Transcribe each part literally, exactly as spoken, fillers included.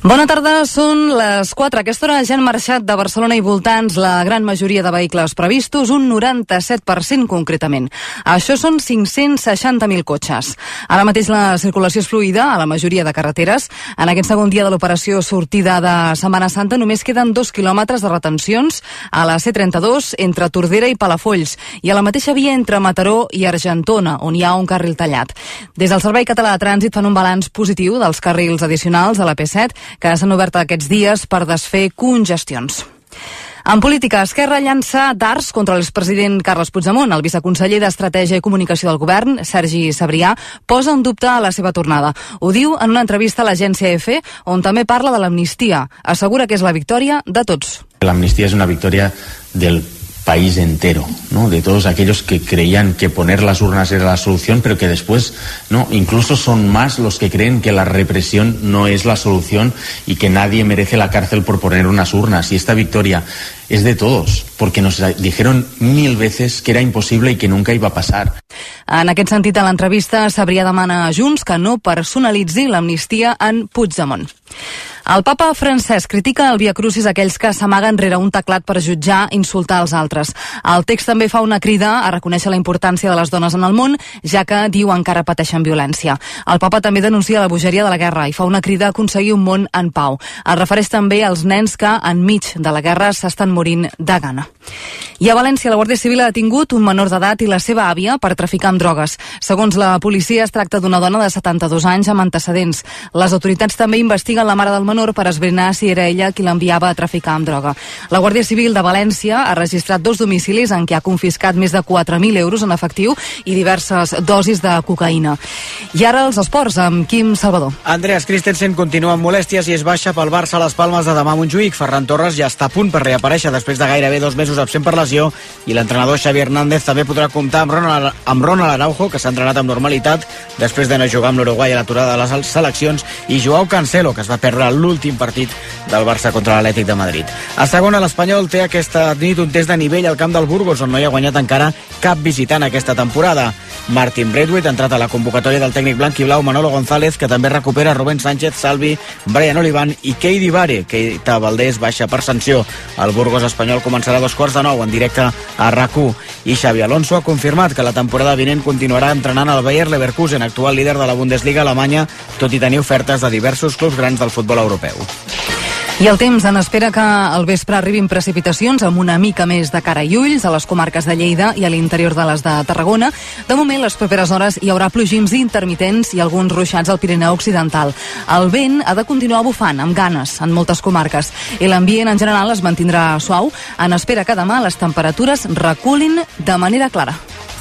Bona tarda, són les quatre. A aquesta hora ja han marxat de Barcelona i voltants la gran majoria de vehicles previstos, un noranta-set per cent concretament. Això són cinc-cents seixanta mil cotxes. Ara mateix la circulació és fluida a la majoria de carreteres. En aquest segon dia de l'operació sortida de Setmana Santa només queden dos quilòmetres de retencions a la C trenta-dos entre Tordera i Palafolls i a la mateixa via entre Mataró i Argentona, on hi ha un carril tallat. Des del Servei Català de Trànsit fan un balanç positiu dels carrils addicionals de la P set que s'han obert aquests dies per desfer congestions. En política, Esquerra llança dards contra l'expresident Carles Puigdemont. El viceconseller d'Estratègia i Comunicació del Govern, Sergi Sabrià, posa en dubte la seva tornada. Ho diu en una entrevista a l'agència E F E, on també parla de l'amnistia. Assegura que és la victòria de tots. L'amnistia és una victòria del país entero, ¿no? De todos aquellos que creían que poner las urnas era la solución, pero que después, ¿no? Incluso son más los que creen que la represión no es la solución y que nadie merece la cárcel por poner unas urnas. Y esta victoria es de todos, porque nos dijeron mil veces que era imposible y que nunca iba a pasar. En aquest sentit, a l'entrevista, Sabrià demana a Junts que no personalitzi l'amnistia en Puigdemont. El papa Francesc critica el Via Crucis aquells que s'amaguen rere un teclat per jutjar i insultar els altres. El text també fa una crida a reconèixer la importància de les dones en el món, ja que, diu, encara pateixen violència. El papa també denuncia la bogeria de la guerra i fa una crida a aconseguir un món en pau. Es refereix també als nens que, enmig de la guerra, s'estan morint de gana. I a València, la Guàrdia Civil ha detingut un menor d'edat i la seva àvia per traficar amb drogues. Segons la policia, es tracta d'una dona de setanta-dos anys amb antecedents. Les autoritats també investiguen la mare del menor per esbrinar si era ella qui l'enviava a traficar amb droga. La Guàrdia Civil de València ha registrat dos domicilis en què ha confiscat més de quatre mil euros en efectiu i diverses dosis de cocaïna. I ara els esports, amb Quim Salvador. Andreas Christensen continua amb molèsties i és baixa pel Barça a les Palmes de demà a Montjuïc. Ferran Torres ja està a punt per reaparèixer després de gairebé dos mesos absent per lesió i l'entrenador Xavi Hernández també podrà comptar amb Ronald, amb Ronald Araujo, que s'ha entrenat amb normalitat després de no jugar amb l'Uruguai a l'aturada de les seleccions, i Joao Cancelo, que es va perdre l'últim partit del Barça contra l'Atlètic de Madrid. A segona, l'Espanyol té aquesta nit un test de nivell al camp del Burgos, on no hi ha guanyat encara cap visitant aquesta temporada. Martin Braithwaite ha entrat a la convocatòria del tècnic blanc-i-blau Manolo González, que també recupera Rubén Sánchez, Salvi, Brian Olivan i Keidi Bare. Keita Valdés baixa per sanció. El Burgos espanyol començarà a dos quarts de nou en directe a RAC u. I Xavi Alonso ha confirmat que la temporada vinent continuarà entrenant el Bayer Leverkusen, actual líder de la Bundesliga alemanya, tot i tenir ofertes de diversos clubs grans del futbol europeu. I el temps en espera que al vespre arribin precipitacions amb una mica més de cara i ulls a les comarques de Lleida i a l'interior de les de Tarragona. De moment, les properes hores hi haurà plogims intermitents i alguns ruixats al Pirineu Occidental. El vent ha de continuar bufant amb ganes en moltes comarques i l'ambient en general es mantindrà suau en espera que demà les temperatures reculin de manera clara.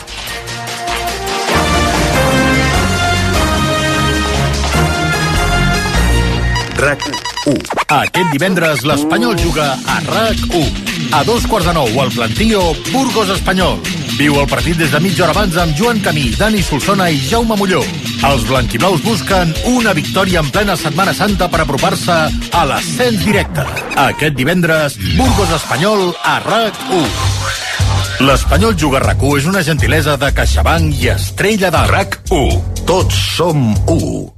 RAC u. Aquest divendres l'Espanyol juga a RAC u. A dos quarts de nou al Plantío, Burgos Espanyol. Viu el partit des de mitja hora abans amb Joan Camí, Dani Solsona i Jaume Molló. Els blanquiblaus busquen una victòria en plena Setmana Santa per apropar-se a l'ascens directe. Aquest divendres, Burgos Espanyol a RAC u. L'Espanyol juga a RAC u és una gentilesa de CaixaBank i Estrella d'Alt. RAC u. Tots som u.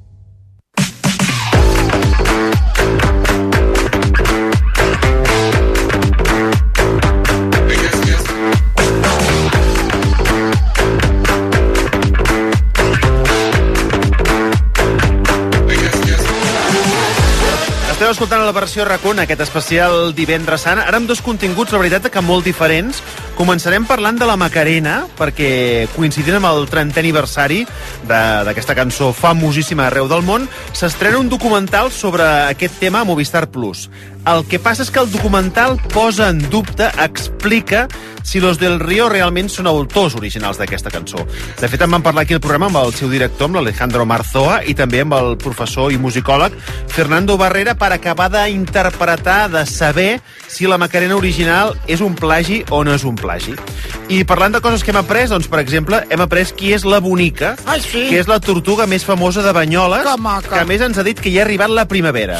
Esteu escoltant la versió RAC u, aquest especial divendres sant, ara amb dos continguts, la veritat, que molt diferents. Començarem parlant de la Macarena, perquè coincidint amb el trentè aniversari d'aquesta cançó famosíssima arreu del món, s'estrena un documental sobre aquest tema a Movistar Plus. El que passa és que el documental posa en dubte, explica si Los del Río realment són autors originals d'aquesta cançó. De fet, en vam parlar aquí al programa amb el seu director, amb l'Alejandro Marzoa, i també amb el professor i musicòleg Fernando Barrera, per acabar d'interpretar, de saber si la Macarena original és un plagi o no és un plagi. I parlant de coses que hem après, doncs, per exemple, hem après qui és la bonica, Ai, sí. que és la tortuga més famosa de Banyoles, que, que a més ens ha dit que hi ha arribat la primavera. Sí.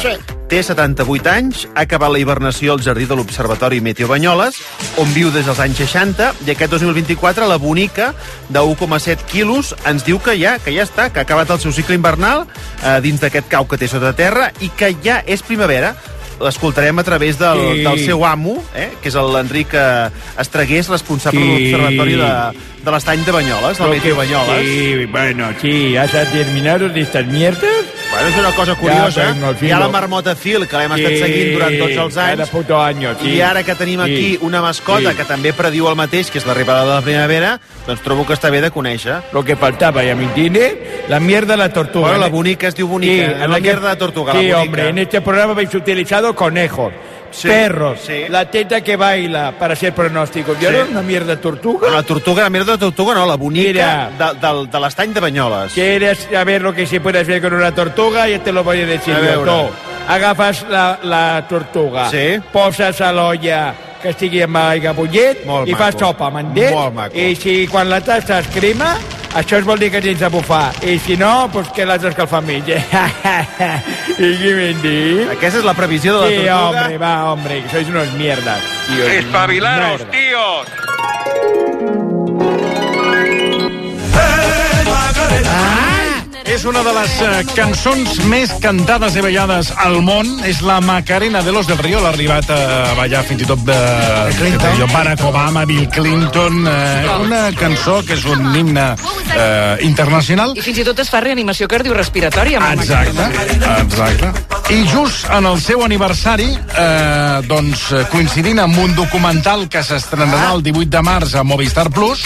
té setanta-vuit anys, ha acabat la hibernació al jardí de l'Observatori Meteo Banyoles, on viu des dels anys seixanta, i aquest dos mil vint-i-quatre la bonica, de u coma set quilos, ens diu que ja que ja està, que ha acabat el seu cicle invernal eh, dins d'aquest cau que té sota terra i que ja és primavera. L'escoltarem a través del, sí. del seu amo, eh, que és l'Enric Estregués, responsable sí. de l'Observatori de, de l'Estany de Banyoles, del Meteo Banyoles. Sí, bueno, sí, ¿has terminado de estas mierdas? Bueno, és una cosa curiosa. Ja, hi ha la marmota Phil, que l'hem sí, estat seguint durant tots els anys. Cada puto año, sí. I ara que tenim sí. aquí una mascota sí. que també prediu el mateix, que és l'arribada de la primavera, doncs trobo que està bé de conèixer. Lo que faltaba, ya me entiende, la mierda de la tortuga. Bueno, la bonica es diu bonica, sí, la mierda de la tortuga, sí, la bonica. Hombre, en este programa habéis utilizado conejos. Sí, perros, sí. La teta que baila para hacer pronósticos. ¿Yo sí. era una mierda de tortuga? No, la tortuga, la mierda de tortuga no, la bonica de, de, de l'Estany de Banyoles. ¿Quieres saber lo que se puede hacer con una tortuga? Ya te lo voy a decir a yo. Tú agafes la, la tortuga, sí. poses a l'olla que estigui amb aigua bullit i fas sopa, m'entens? Molt maco. I si quan la tastes crema, això es vol dir que tens de bufar. I si no, pues que l'has d'escalfar mig. I què m'han dit? Aquesta és la previsió de la sí, tortuga? Sí, hombre, va, hombre, que sois unos mierdas. Tíos, ¡espabilaros, mierda. tíos! Ah! És una de les uh, cançons més cantades i ballades al món. És la Macarena de Los del Río. L'ha arribat a ballar fins i tot de, de, de Barack Obama, Bill Clinton. Uh, una cançó que és un himne uh, internacional. I fins i tot es fa reanimació cardiorrespiratòria. Exacte, exacte. I just en el seu aniversari, eh, doncs, coincidint amb un documental que s'estrenarà el divuit de març a Movistar Plus,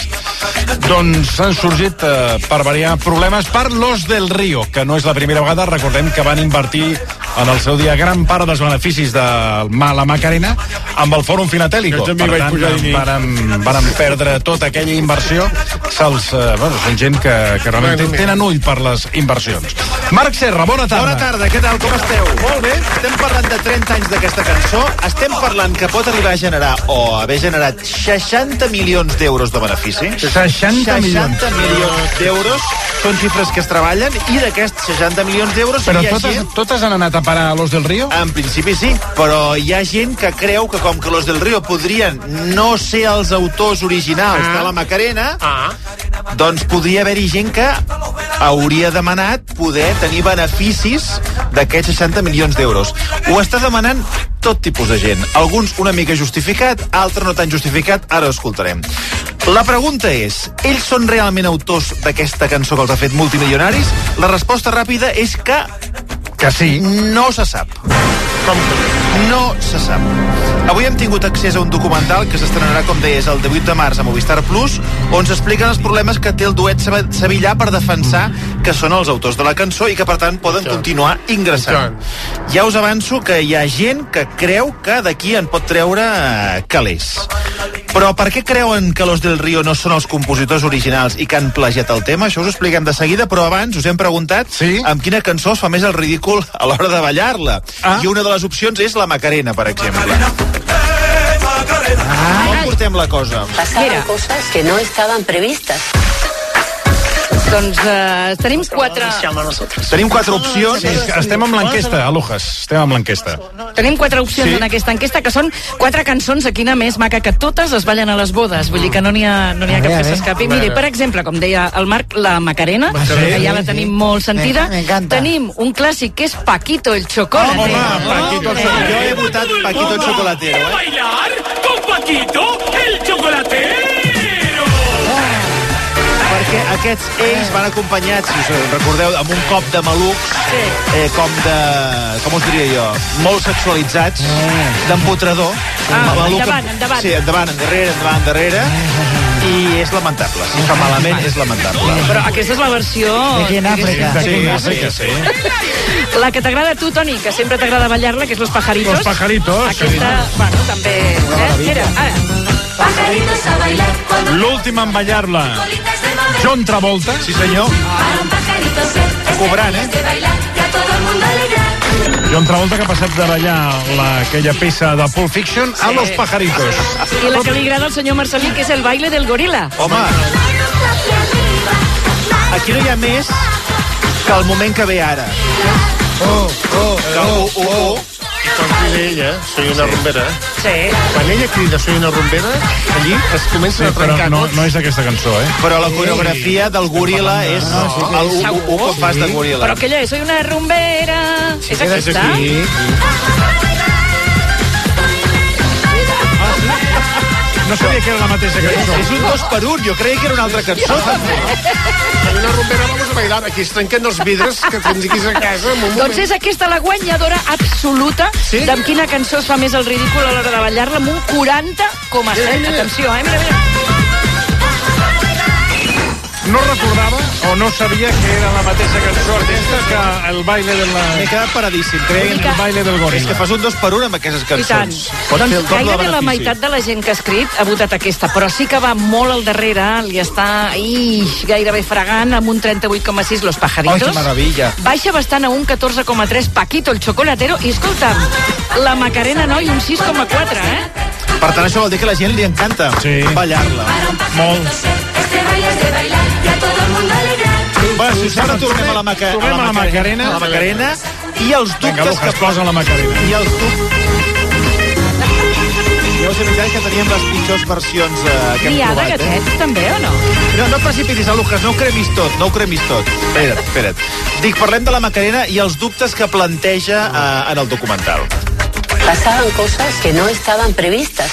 doncs han sorgit, eh, per variar, problemes per Los del Río, que no és la primera vegada. Recordem que van invertir en el seu dia gran part dels beneficis de la Macarena amb el Fòrum Finatélico. Per tant, varen, varen perdre tota aquella inversió. Se'ls, eh, bueno, són gent que, que realment tenen ull per les inversions. Marc Serra, bona tarda. Bona tarda, què tal, com esteu? Molt bé, estem parlant de trenta anys d'aquesta cançó, estem parlant que pot arribar a generar o haver generat seixanta milions d'euros de benefici. seixanta milions. seixanta milions d'euros, són xifres que es treballen, i d'aquests seixanta milions d'euros però hi ha totes, gent... totes han anat a parar a Los del Río? En principi sí, però hi ha gent que creu que com que Los del Río podrien no ser els autors originals ah. de la Macarena, ah. doncs podria haver-hi gent que hauria demanat poder tenir beneficis d'aquests seixanta milions d'euros. Ho està demanant tot tipus de gent. Alguns una mica justificat, altres no tan justificat, ara ho escoltarem. La pregunta és, ells són realment autors d'aquesta cançó que els ha fet multimilionaris? La resposta ràpida és que... Que sí. No se sap. Com no se sap. Avui hem tingut accés a un documental que s'estrenarà, com deies, el divuit de març a Movistar Plus, on s'expliquen els problemes que té el duet sevillà per defensar que són els autors de la cançó i que, per tant, poden continuar ingressant. Ja us avanço que hi ha gent que creu que d'aquí en pot treure calés. Però per què creuen que Los del Río no són els compositors originals i que han plagiat el tema? Això us ho expliquem de seguida, però abans us hem preguntat sí? amb quina cançó es fa més el ridícul a l'hora de ballar-la. Ah? I una de les opcions és la Macarena, per exemple. Ah. Com portem la cosa? Pasaven coses que no estaven previstes. Doncs uh, tenim quatre... Tenim quatre opcions. Sí, estem amb l'enquesta, Alujas. Estem amb l'enquesta. Tenim quatre opcions sí. en aquesta enquesta, que són quatre cançons, quina més maca, que totes es ballen a les bodes. Vull dir que no n'hi ha, no n'hi ha cap que s'escapi. Mire, per exemple, com deia el Marc, la Macarena, sí. que ja la tenim molt sentida. Tenim un clàssic que és Paquito el Chocolatero. Home, Paquito el Chocolatero. Jo he votat Paquito el Chocolatero. ¿Eh? ¿Bailar con Paquito el Chocolatero? Perquè aquests ells van acompanyats, si us recordeu, amb un cop de malucs, sí. eh, com de... com us diria jo? Molt sexualitzats, mm. d'empotrador. Ah, endavant, endavant. Sí, endavant, endarrere, endavant, endarrere. I és lamentable. Si fa malament, és lamentable. Però aquesta és la versió... Aquí en Àfrica. Sí, sí, sí, sí. La que t'agrada a tu, Toni, que sempre t'agrada ballar-la, que és Los Pajaritos. Los Pajaritos. Aquesta, sí. bueno, també... Eh? Mira, ara... Pajaritos a bailar. L'últim en ballar-la. John Travolta. Sí, senyor. Cobrant, eh? John Travolta, que ha passat de ballar la, aquella peça de Pulp Fiction sí. a Los Pajaritos. I la que li agrada al senyor Marcelí, que és el baile del gorila. Home, aquí no hi ha més que el moment que ve ara. Oh, oh, oh, oh, oh. Quan crida ella, soy una sí. rumbera. Sí. Quan ella crida soy una rumbera, allí es comença sí, a trencar no, tots. no és aquesta cançó, eh? Però la coreografia del goril·la és no, sí, el, el, el, el que fas de goril·la. Però aquella és, soy una rumbera. Sí, és aquesta? Sí. No sabia que era la mateixa cançó. És un dos per un, jo creia que era una altra cançó. Soy una rumbera, vamos a bailar. Aquí es trenquen els vidres que tinguis a casa. Doncs és aquesta la guanyadora absoluta sí? d'amb quina cançó es fa més el ridícul a l'hora de ballar-la amb un quaranta coma set. Atenció, eh? Mira, mira. No recordava o no sabia que era la mateixa cançó aquesta que el baile de la... M'he quedat paradíssim. Creia que el baile del goril·la. És que fas un dos per un amb aquestes cançons. Pot doncs gairebé la meitat de la gent que ha escrit ha votat aquesta, però sí que va molt al darrere, li està ai, gairebé fregant amb un trenta-vuit coma sis Los Pajaritos. Oh, que meravella. Baixa bastant a un catorze coma tres Paquito el Chocolatero i, escolta'm, la Macarena Noi un sis coma quatre, eh? Per tant, això vol dir que a la gent li encanta sí. ballar-la. Molt. Va, si us sembla, tornem a la, maca... tornem a la Macarena. A la Macarena. I els dubtes Vinga, Lucas, que... posa la Macarena. I els dubtes... Ja us he avisat que teníem les pitjors versions eh, que hem N'hi ha trobat. de gatets, eh? també, o no? No, no precipitis, Lucas, no ho cremis tot, no ho cremis tot. Espera't, espera't. Dic, parlem de la Macarena i els dubtes que planteja eh, en el documental. Pasaban cosas que no estaban previstas.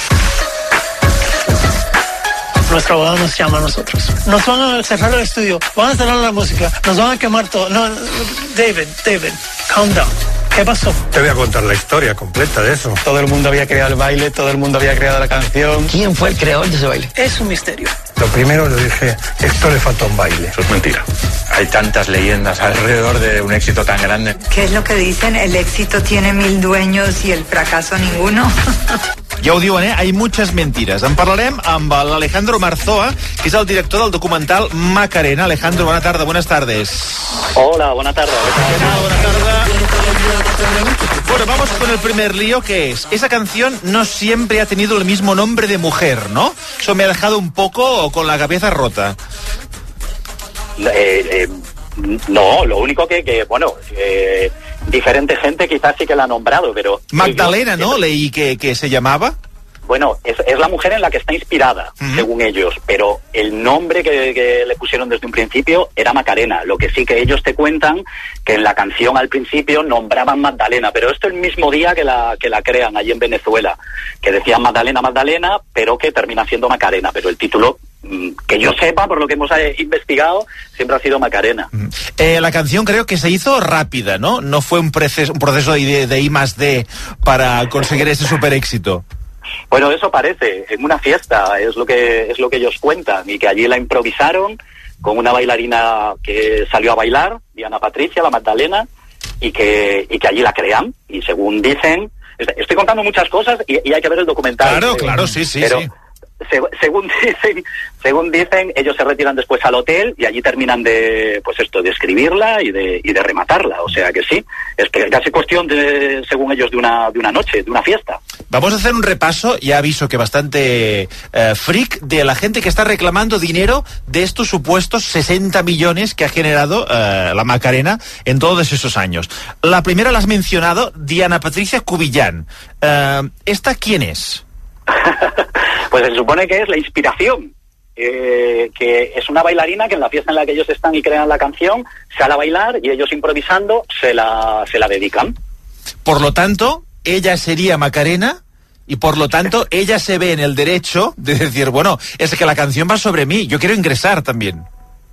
Nuestra abogado nos llama a nosotros. Nos van a cerrar el estudio, van a cerrar la música, nos van a quemar todo. No, David, David, calm down. ¿Qué pasó? Te voy a contar la historia completa de eso. Todo el mundo había creado el baile, todo el mundo había creado la canción. ¿Quién fue el creador de ese baile? Es un misterio. Lo primero le dije, esto le falta un baile. Eso es mentira. Hay tantas leyendas alrededor de un éxito tan grande. ¿Qué es lo que dicen? El éxito tiene mil dueños y el fracaso ninguno. Ja ho diuen, eh? Hay muchas mentiras. En parlarem amb l'Alejandro Marzoa, que és el director del documental Macarena. Alejandro, bona tarda, buenas tardes. Hola, buena tarde. Buena tarde. Bueno, vamos con el primer lío, que es, esa canción no siempre ha tenido el mismo nombre de mujer, ¿no? Eso me ha dejado un poco con la cabeza rota. Eh, eh, no, lo único que, que bueno, eh, diferente gente quizás sí que la ha nombrado, pero... Magdalena, ellos, ¿no? Leí que, que se llamaba. Bueno, es, es la mujer en la que está inspirada, uh-huh. según ellos, pero el nombre que, que le pusieron desde un principio era Macarena. Lo que sí que ellos te cuentan que en la canción al principio nombraban Magdalena, pero esto el mismo día que la, que la crean allí en Venezuela, que decían Magdalena, Magdalena, pero que termina siendo Macarena, pero el título... que yo sepa, por lo que hemos investigado, siempre ha sido Macarena. Eh, la canción creo que se hizo rápida, ¿no? No fue un proceso, un proceso de, de I más D para conseguir ese super éxito. Bueno, eso parece, en una fiesta, es lo que es lo que ellos cuentan, y que allí la improvisaron con una bailarina que salió a bailar, Diana Patricia, la Magdalena, y que, y que allí la crean, y según dicen, estoy contando muchas cosas y, y hay que ver el documental. Claro, eh, claro, sí, sí, pero, sí. Se, según dicen, según dicen, ellos se retiran después al hotel y allí terminan de, pues esto, de escribirla y de, y de rematarla. O sea que sí, es que casi cuestión de, según ellos, de una, de una noche, de una fiesta. Vamos a hacer un repaso, ya aviso que bastante eh, freak, de la gente que está reclamando dinero de estos supuestos sesenta millones que ha generado eh, la Macarena en todos esos años. La primera la has mencionado, Diana Patricia Cubillán. Eh, ¿Esta quién es? Pues se supone que es la inspiración, eh, que es una bailarina que en la fiesta en la que ellos están y crean la canción, sale a bailar y ellos improvisando se la, se la dedican. Por lo tanto, ella sería Macarena y por lo tanto ella se ve en el derecho de decir, bueno, es que la canción va sobre mí, yo quiero ingresar también.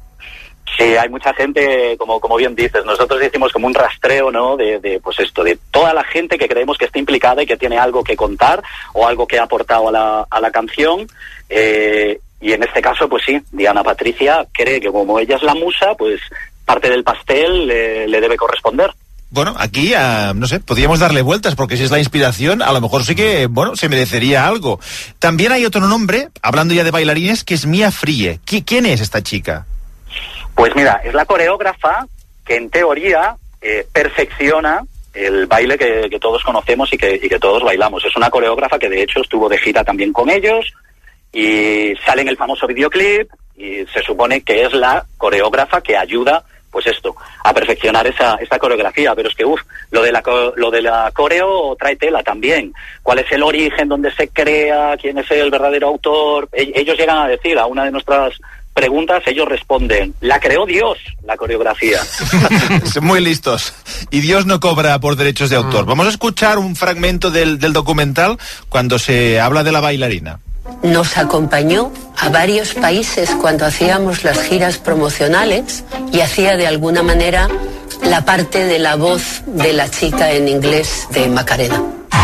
Sí, hay mucha gente, como, como bien dices, nosotros hicimos como un rastreo, ¿no? De, de, pues esto, de toda la gente que creemos que está implicada y que tiene algo que contar o algo que ha aportado a la, a la canción. Eh, y en este caso, pues sí, Diana Patricia cree que como ella es la musa, pues parte del pastel le, le debe corresponder. Bueno, aquí, uh, no sé, podríamos darle vueltas, porque si es la inspiración, a lo mejor sí que, bueno, se merecería algo. También hay otro nombre, hablando ya de bailarines, que es Mia Frie. ¿Quién es esta chica? Pues mira, es la coreógrafa que en teoría eh, perfecciona el baile que, que todos conocemos y que, y que todos bailamos. Es una coreógrafa que de hecho estuvo de gira también con ellos y sale en el famoso videoclip y se supone que es la coreógrafa que ayuda pues esto, a perfeccionar esa, esa coreografía. Pero es que, uff, lo de la lo de la coreo trae tela también. ¿Cuál es el origen, dónde se crea, quién es el verdadero autor? Ellos llegan a decir a una de nuestras preguntas, ellos responden, la creó Dios, la coreografía. Son muy listos. Y Dios no cobra por derechos de autor. Vamos a escuchar un fragmento del, del documental cuando se habla de la bailarina. Nos acompañó a varios países cuando hacíamos las giras promocionales y hacía de alguna manera la parte de la voz de la chica en inglés de Macarena.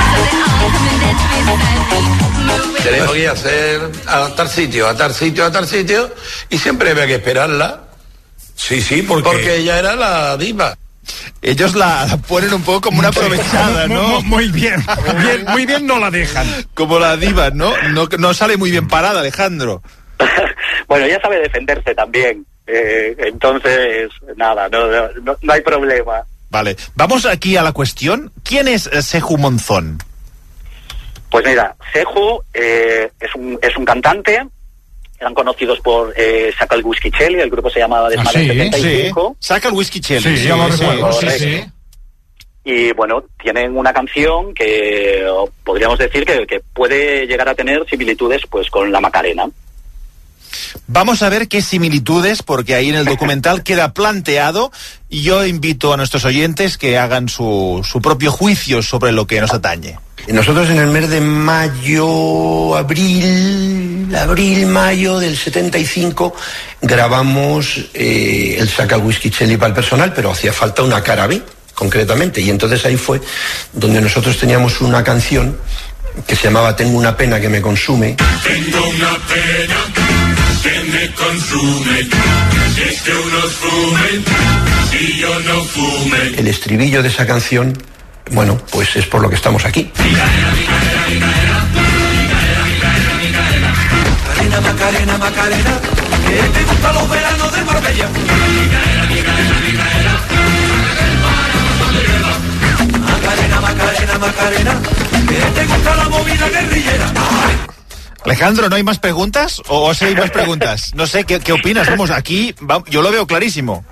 Tenemos que ir a hacer a tal sitio, a tal sitio, a tal sitio, y siempre había que esperarla. Sí, sí, porque... porque ella era la diva. Ellos la ponen un poco como una aprovechada, ¿no? Muy bien, muy bien, muy bien no la dejan. Como la diva, ¿no? No, no sale muy bien parada, Alejandro. Bueno, ella sabe defenderse también. Eh, entonces, nada, no, no, no hay problema. Vale, vamos aquí a la cuestión. ¿Quién es Seju Monzón? Pues mira, Seju eh, es, un, es un cantante, eran conocidos por eh, Saca el Whisky Chelly, el grupo se llamaba Desmadre ah, sí, setenta y cinco. Sí. Saca el Whisky Chelly. Sí, sí, ya lo recuerdo, sí, sí. Y bueno, tienen una canción que podríamos decir que, que puede llegar a tener similitudes pues con la Macarena. Vamos a ver qué similitudes, porque ahí en el documental queda planteado, y yo invito a nuestros oyentes que hagan su, su propio juicio sobre lo que nos atañe. Nosotros en el mes de mayo, abril, abril, mayo del setenta y cinco grabamos eh, el Saca el Whisky Chelly para el personal, pero hacía falta una cara B, concretamente, y entonces ahí fue donde nosotros teníamos una canción que se llamaba Tengo una pena que me consume. Tengo una pena que me consume, es que unos fumen y yo no fume. El estribillo de esa canción, bueno, pues es por lo que estamos aquí. Macarena, Macarena, Macarena, que te gustan los veranos de Marbella. Macarena, Macarena, Macarena, que te gusta la movida guerrillera. Alejandro, ¿no hay más preguntas? ¿O, o si hay más preguntas? No sé, ¿qué, qué opinas? Vamos, aquí va, yo lo veo clarísimo.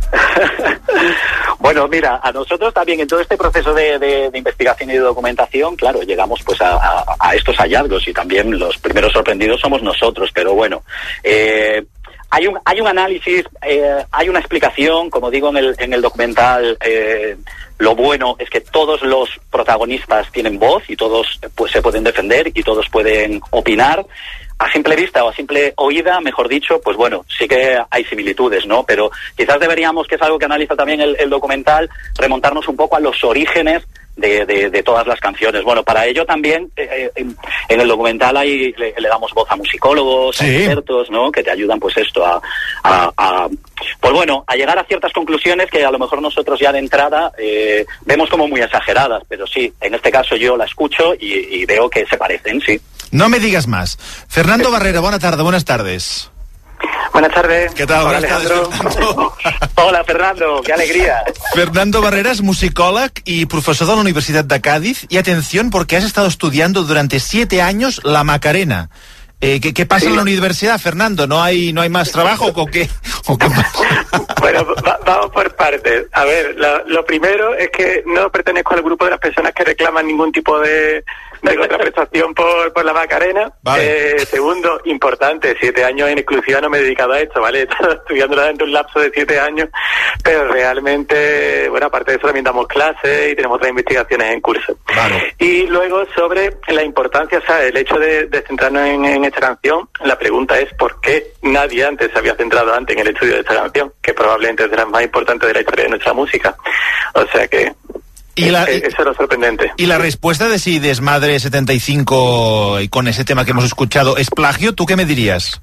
Bueno, mira, a nosotros también en todo este proceso de, de, de investigación y de documentación, claro, llegamos pues a, a, a estos hallazgos y también los primeros sorprendidos somos nosotros, pero bueno, eh, hay un hay un análisis, eh, hay una explicación, como digo en el en el documental. Eh, lo bueno es que todos los protagonistas tienen voz y todos pues se pueden defender y todos pueden opinar. A simple vista o a simple oída, mejor dicho, pues bueno, sí que hay similitudes, ¿no? Pero quizás deberíamos, que es algo que analiza también el, el documental, remontarnos un poco a los orígenes de, de, de todas las canciones. Bueno, para ello también eh, en, en el documental ahí le, le damos voz a musicólogos, sí. a expertos, ¿no? Que te ayudan pues esto a, a, a pues bueno, a llegar a ciertas conclusiones que a lo mejor nosotros ya de entrada eh, vemos como muy exageradas, pero sí, en este caso yo la escucho y, y veo que se parecen, sí. No me digas más. Fernando Barrera, buena tarde, buenas tardes. Buenas tardes. ¿Qué tal? Hola, buenas Alejandro. tardes, Fernando. Hola, Fernando, qué alegría. Fernando Barrera es musicòleg y profesor de la Universidad de Cádiz. Y atención, porque has estado estudiando durante siete años la Macarena. Eh, ¿qué, ¿Qué pasa sí. en la universidad, Fernando? ¿No hay no hay más trabajo o qué? ¿O qué pasa? Bueno, va, vamos por partes. A ver, lo, lo primero es que no pertenezco al grupo de las personas que reclaman ningún tipo de... de contraprestación por, por la Macarena. Vale. Eh, segundo, importante, siete años en exclusiva no me he dedicado a esto, ¿vale? He estado estudiando durante un lapso de siete años, pero realmente, bueno, aparte de eso también damos clases y tenemos otras investigaciones en curso. Vale. Y luego sobre la importancia, o sea, el hecho de, de centrarnos en, en esta canción, la pregunta es ¿por qué nadie antes se había centrado antes en el estudio de esta canción? Que probablemente es de las más importantes de la historia de nuestra música. O sea que... Y la, Eso es lo sorprendente. Y la respuesta de si Desmadre setenta y cinco y con ese tema que hemos escuchado es plagio, ¿tú qué me dirías?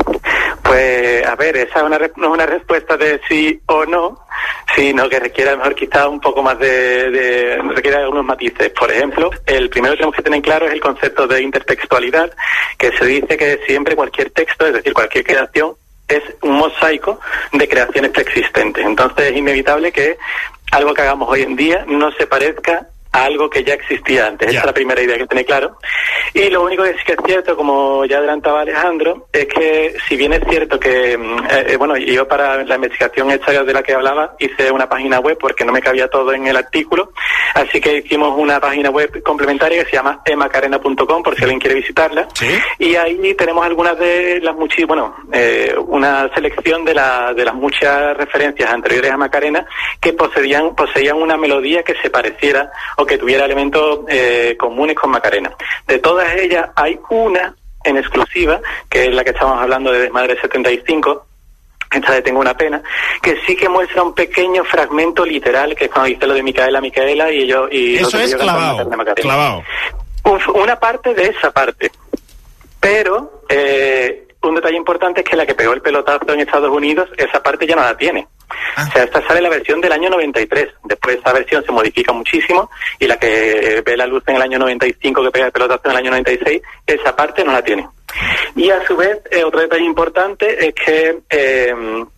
Pues, a ver, esa es una, no es una respuesta de sí o no, sino que requiere a lo mejor quizá un poco más de, de... requiere algunos matices. Por ejemplo, el primero que tenemos que tener claro es el concepto de intertextualidad, que se dice que siempre cualquier texto, es decir, cualquier creación, es un mosaico de creaciones preexistentes. Entonces es inevitable que algo que hagamos hoy en día no se parezca a algo que ya existía antes. Ya. Esa es la primera idea que tiene claro. Y lo único que sí que es cierto, como ya adelantaba Alejandro, es que si bien es cierto que, eh, bueno, yo para la investigación esta de la que hablaba hice una página web porque no me cabía todo en el artículo, así que hicimos una página web complementaria que se llama e macarena punto com por si alguien quiere visitarla. ¿Sí? Y ahí tenemos algunas de las muchas, bueno, eh, una selección de, la, de las muchas referencias anteriores a Macarena que poseían, poseían una melodía que se pareciera o que tuviera elementos eh, comunes con Macarena. De todas ellas hay una en exclusiva, que es la que estamos hablando de Desmadre setenta y cinco, esta de Tengo una pena, que sí que muestra un pequeño fragmento literal, que es cuando dice lo de Micaela, Micaela, y ellos... Y Eso es clavado, clavado. Un, una parte de esa parte. Pero eh, un detalle importante es que la que pegó el pelotazo en Estados Unidos, esa parte ya no la tiene. Ah. O sea, esta sale la versión del año noventa y tres. Después esa versión se modifica muchísimo y la que ve la luz en el año noventa y cinco, que pega el pelotazo en el año noventa y seis, esa parte no la tiene. Y a su vez, eh, otro detalle importante es que... Eh,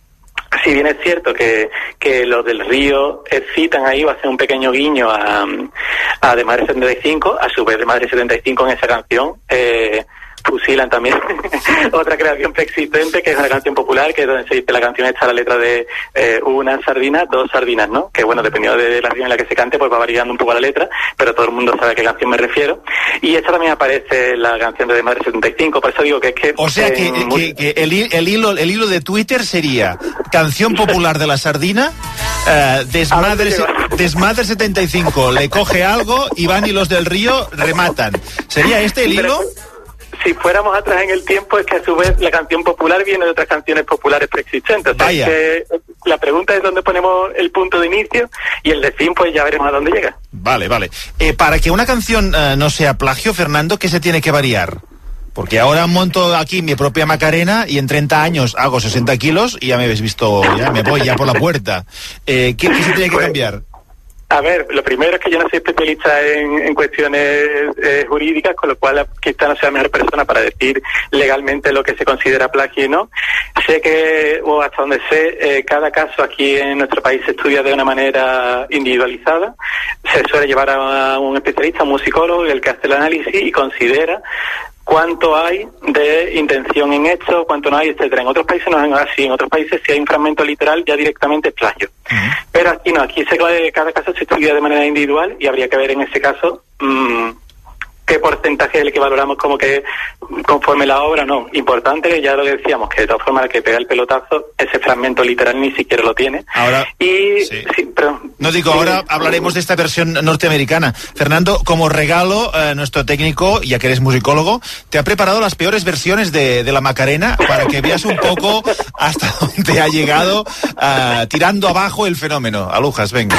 si bien es cierto que, que los del Río citan ahí, va a hacer un pequeño guiño a, a De Madre setenta y cinco, a su vez De Madre setenta y cinco en esa canción eh, fusilan también otra creación preexistente, que es una canción popular, que es donde se dice la canción está la letra de eh, una sardina, dos sardinas, ¿no? Que bueno, dependiendo de la región en la que se cante, pues va variando un poco la letra, pero todo el mundo sabe a qué canción me refiero. Y esta también aparece en la canción de De Madre setenta y cinco, por eso digo que es que... O sea que, eh, que, que el, el, hilo, el hilo de Twitter sería canción popular de la sardina, eh, desmadre, desmadre setenta y cinco, le coge algo, Iván y los del Río rematan. ¿Sería este el hilo? Si fuéramos atrás en el tiempo, es que a su vez la canción popular viene de otras canciones populares preexistentes. O sea, es que la pregunta es dónde ponemos el punto de inicio y el de fin, pues ya veremos a dónde llega. Vale, vale. Eh, para que una canción eh, no sea plagio, Fernando, ¿qué se tiene que variar? Porque ahora monto aquí mi propia Macarena y en treinta años hago sesenta kilos y ya me habéis visto, ya me voy ya por la puerta. Eh, ¿qué, ¿Qué se tiene que cambiar? A ver, lo primero es que yo no soy especialista en, en cuestiones eh, jurídicas, con lo cual quizá no sea la mejor persona para decir legalmente lo que se considera plagio y no. Sé que, o hasta donde sé, eh, cada caso aquí en nuestro país se estudia de una manera individualizada. Se suele llevar a un especialista, un musicólogo, el que hace el análisis y considera cuánto hay de intención en esto, cuánto no hay, etcétera. En otros países no es así, en otros países si hay un fragmento literal ya directamente es plagio. Uh-huh. Pero aquí no, aquí se, cada caso se estudia de manera individual y habría que ver en ese caso mmm, qué porcentaje es el que valoramos como que conforme la obra, no. Importante, ya lo que decíamos, que de todas formas el que pega el pelotazo, ese fragmento literal ni siquiera lo tiene. Ahora, y sí. Sí, pero, no digo, sí, ahora hablaremos de esta versión norteamericana. Fernando, como regalo, eh, nuestro técnico, ya que eres musicólogo, te ha preparado las peores versiones de, de la Macarena para que veas un poco hasta dónde ha llegado, uh, tirando abajo el fenómeno. Alujas, venga.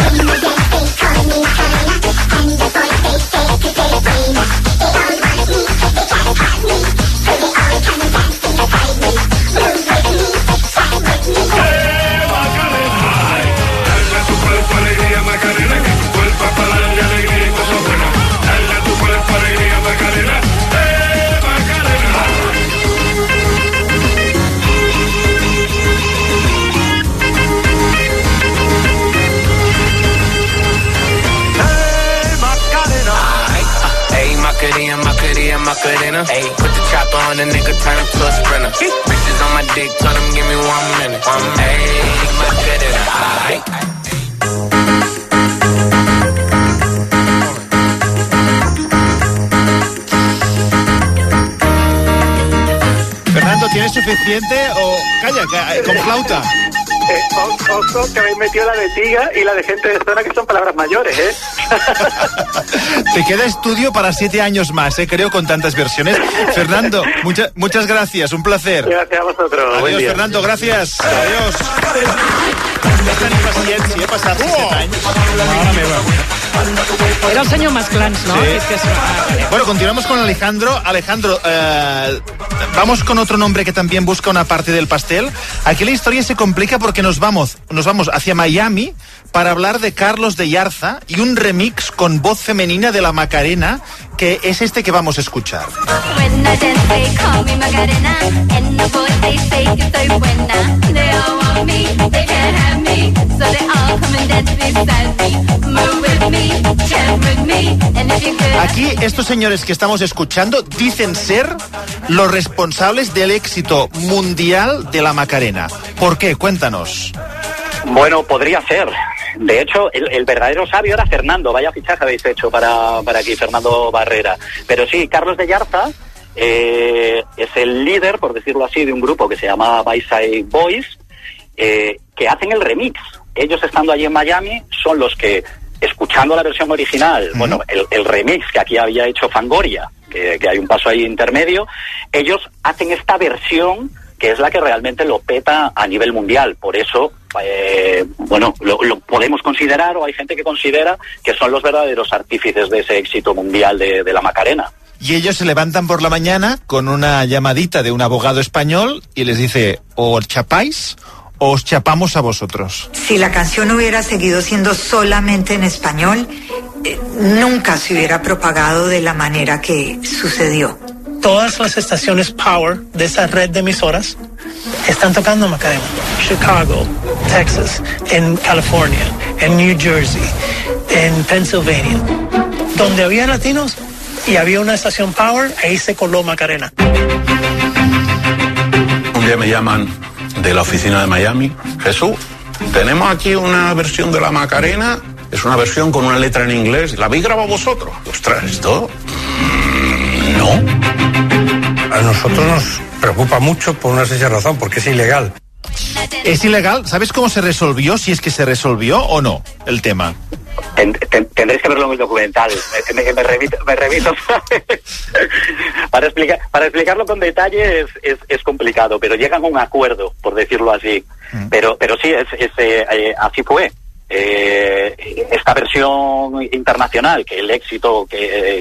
Macarena, hey, put the chopper on the nigga, turn him to a sprinter. Bitches on my dick, tell them give me one minute. One minute, hey, Macarena, ay. Fernando, ¿tienes suficiente o calla, calla con flauta? Eh, ojo, que habéis metido la de tiga y la de gente de zona, que son palabras mayores, ¿eh? Te queda estudio para siete años más, ¿eh? Creo, con tantas versiones. Fernando, mucha, muchas gracias, un placer. Gracias a vosotros. Adiós, Fernando, gracias. Adiós. No tenim paciència, eh, passar siete anys. Mare meva. Era el senyor Masclans, ¿no? Sí. Es que es... ah, vale. Bueno, continuamos con Alejandro. Alejandro, eh, vamos con otro nombre que también busca una parte del pastel. Aquí la historia se complica porque nos vamos, nos vamos hacia Miami para hablar de Carlos de Yarza y un remix con voz femenina de la Macarena, que es este que vamos a escuchar. Move with me, chant with me. aquí estos señores que estamos escuchando dicen ser los responsables del éxito mundial de la Macarena. ¿Por qué? Cuéntanos. Bueno, podría ser. De hecho, el, el verdadero sabio era Fernando. Vaya fichaje habéis hecho para, para aquí, Fernando Barrera. Pero sí, Carlos de Yarza eh, es el líder, por decirlo así, de un grupo que se llama Bayside Boys, eh, que hacen el remix. Ellos, estando allí en Miami, son los que, escuchando la versión original, uh-huh. bueno, el, el remix que aquí había hecho Fangoria, que, que hay un paso ahí intermedio, ellos hacen esta versión que es la que realmente lo peta a nivel mundial. Por eso, eh, bueno, lo, lo podemos considerar, o hay gente que considera que son los verdaderos artífices de ese éxito mundial de, de la Macarena. Y ellos se levantan por la mañana con una llamadita de un abogado español y les dice, o os chapáis o os chapamos a vosotros. Si la canción hubiera seguido siendo solamente en español, eh, nunca se hubiera propagado de la manera que sucedió. Todas las estaciones Power de esa red de emisoras están tocando Macarena. Chicago, Texas, en California, en New Jersey, en Pennsylvania. Donde había latinos y había una estación Power, ahí se coló Macarena. Un día me llaman de la oficina de Miami. Jesús, tenemos aquí una versión de la Macarena. Es una versión con una letra en inglés. ¿La habéis grabado vosotros? Ostras, ¿esto? Mm, no. A nosotros nos preocupa mucho por una sencilla razón, porque es ilegal. ¿Es ilegal? ¿Sabes cómo se resolvió? Si es que se resolvió o no el tema. Ten, ten, tendréis que verlo en el documental. Me, me, me remito, me remito. para, explicar, para explicarlo con detalle es, es, es complicado, pero llegan a un acuerdo, por decirlo así. Mm. Pero, pero sí, es, es, eh, así fue. Eh, esta versión internacional, que el éxito, que eh,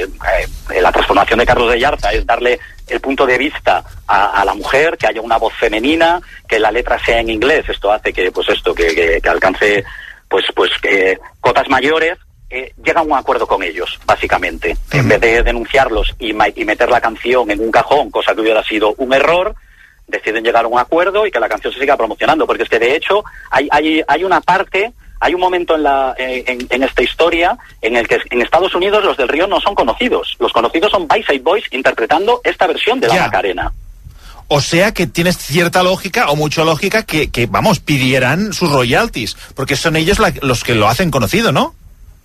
eh, la transformación de Carlos de Yarza es darle el punto de vista a, a la mujer, que haya una voz femenina, que la letra sea en inglés. Esto hace que, pues esto, que, que, que alcance, pues, pues, eh, cotas mayores. Eh, llega a un acuerdo con ellos, básicamente. Uh-huh. En vez de denunciarlos y, ma- y meter la canción en un cajón, cosa que hubiera sido un error, deciden llegar a un acuerdo y que la canción se siga promocionando, porque es que de hecho hay hay hay una parte, hay un momento en la en, en esta historia en el que en Estados Unidos los del Río no son conocidos, los conocidos son Bayside Boys interpretando esta versión de la ya. Macarena. O sea que tienes cierta lógica, o mucha lógica, que, que vamos, pidieran sus royalties, porque son ellos la, los que lo hacen conocido, ¿no?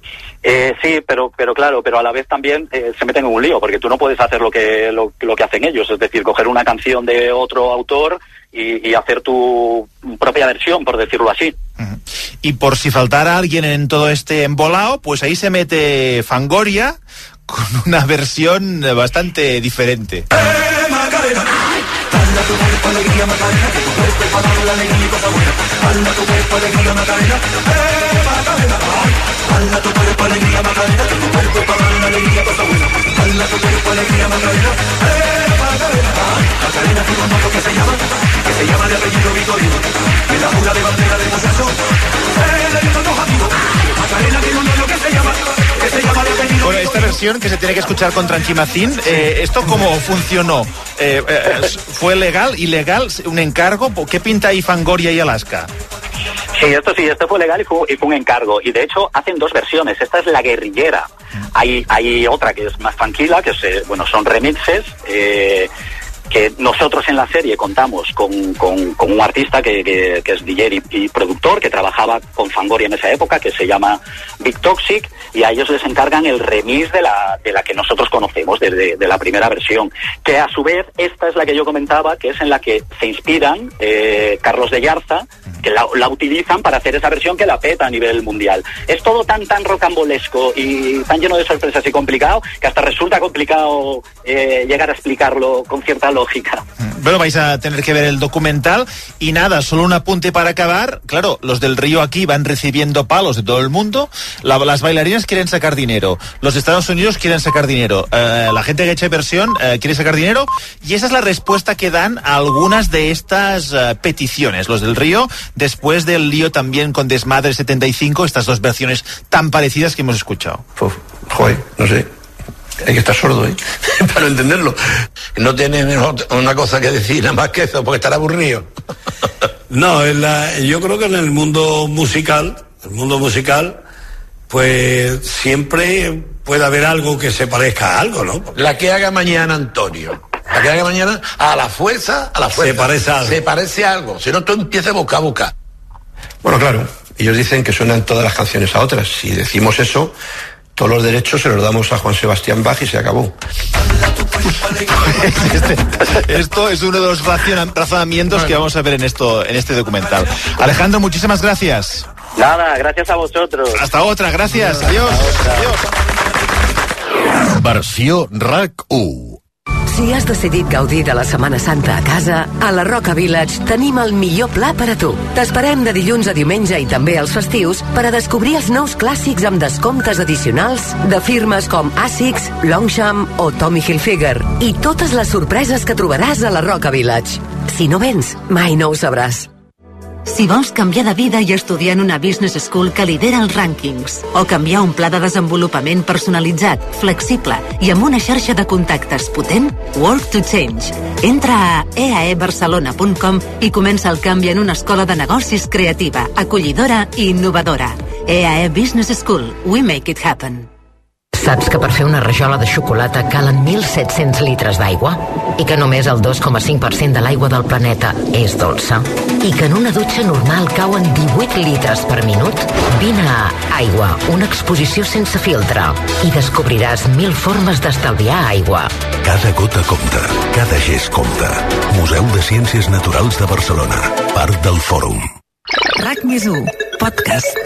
Eh, sí, pero pero claro, pero a la vez también eh, se meten en un lío, porque tú no puedes hacer lo que lo, lo que hacen ellos, es decir, coger una canción de otro autor y, y hacer tu propia versión, por decirlo así. Uh-huh. Y por si faltara alguien en todo este embolado, pues ahí se mete Fangoria con una versión bastante diferente. ¡Eh, Macarena! Dale tu cuerpo alegría, Macarena, que tu cuerpo es para dar la alegría y cosa buena. Dale tu cuerpo alegría, Macarena, ¡eh, Macarena! Dale tu cuerpo alegría, Macarena, que tu cuerpo es para dar la alegría y cosa buena. Dale tu cuerpo alegría, Macarena, ¡eh, Macarena! Macarena tiene un modo que se llama, que se llama de apellido Vitorino. Que la jura de bandera del muchacho, ¡eh, le dio dos amigos! Macarena tiene un modo que se llama, que se llama de apellido. Bueno, esta versión que se tiene que escuchar con Tranquimacín, eh, ¿esto cómo funcionó? Eh, eh, ¿Fue legal, ilegal, un encargo? ¿Qué pinta ahí Fangoria y Alaska? Sí, esto sí, esto fue legal y fue, y fue un encargo. Y de hecho hacen dos versiones. Esta es la guerrillera. Hay hay otra que es más tranquila, que es, eh, bueno, son remixes. Eh, que nosotros en la serie contamos con, con, con un artista que, que, que es D J y, y productor, que trabajaba con Fangoria en esa época, que se llama Big Toxic, y a ellos les encargan el remix de la, de la que nosotros conocemos, de, de, de la primera versión, que a su vez esta es la que yo comentaba, que es en la que se inspiran eh, Carlos de Yarza, que la, la utilizan para hacer esa versión que la peta a nivel mundial. Es todo tan tan rocambolesco y tan lleno de sorpresas y complicado, que hasta resulta complicado eh, llegar a explicarlo con cierta lógica. Bueno, vais a tener que ver el documental. Y nada, solo un apunte para acabar. Claro, los del Río aquí van recibiendo palos de todo el mundo. La, las bailarinas quieren sacar dinero. Los de Estados Unidos quieren sacar dinero. Eh, la gente que ha hecho versión eh, quiere sacar dinero. Y esa es la respuesta que dan a algunas de estas eh, peticiones. Los del Río, después del lío también con Desmadre setenta y cinco, estas dos versiones tan parecidas que hemos escuchado. Uf, joder, no sé. Hay que estar sordo, ¿eh? Para entenderlo. No tiene una cosa que decir, nada más que eso, porque estará aburrido. No, en la, yo creo que en el mundo musical, el mundo musical, pues siempre puede haber algo que se parezca a algo, ¿no? La que haga mañana Antonio. La que haga mañana, a la fuerza, a la fuerza. Se parece a algo. Se parece a algo. Si no, tú empiezas a buscar, a buscar. Bueno, claro, ellos dicen que suenan todas las canciones a otras. Si decimos eso, todos los derechos se los damos a Juan Sebastián Bach y se acabó. Este, esto es uno de los razonamientos que vamos a ver en esto, en este documental. Alejandro, muchísimas gracias. Nada, gracias a vosotros. Hasta otra, gracias. Adiós. Adiós. Versió RAC u. Si has decidit gaudir de la Setmana Santa a casa, a la Roca Village tenim el millor pla per a tu. T'esperem de dilluns a diumenge i també als festius per a descobrir els nous clàssics amb descomptes addicionals de firmes com Asics, Longchamp o Tommy Hilfiger i totes les sorpreses que trobaràs a la Roca Village. Si no vens, mai no ho sabràs. Si vols canviar de vida i estudiar en una business school que lidera els rànquings, o canviar un pla de desenvolupament personalitzat, flexible i amb una xarxa de contactes potent, Work to Change. Entra a e a e barcelona punt com i comença el canvi en una escola de negocis creativa, acollidora i innovadora. E A E Business School. We make it happen. Saps que per fer una rajola de xocolata calen mil set-cents litres d'aigua? I que només el dos coma cinc per cent de l'aigua del planeta és dolça? I que en una dutxa normal cauen divuit litres per minut? Vine a Aigua, una exposició sense filtre, i descobriràs mil formes d'estalviar aigua. Cada gota compta, cada gest compta. Museu de Ciències Naturals de Barcelona, part del Fòrum. RAC més u, podcast.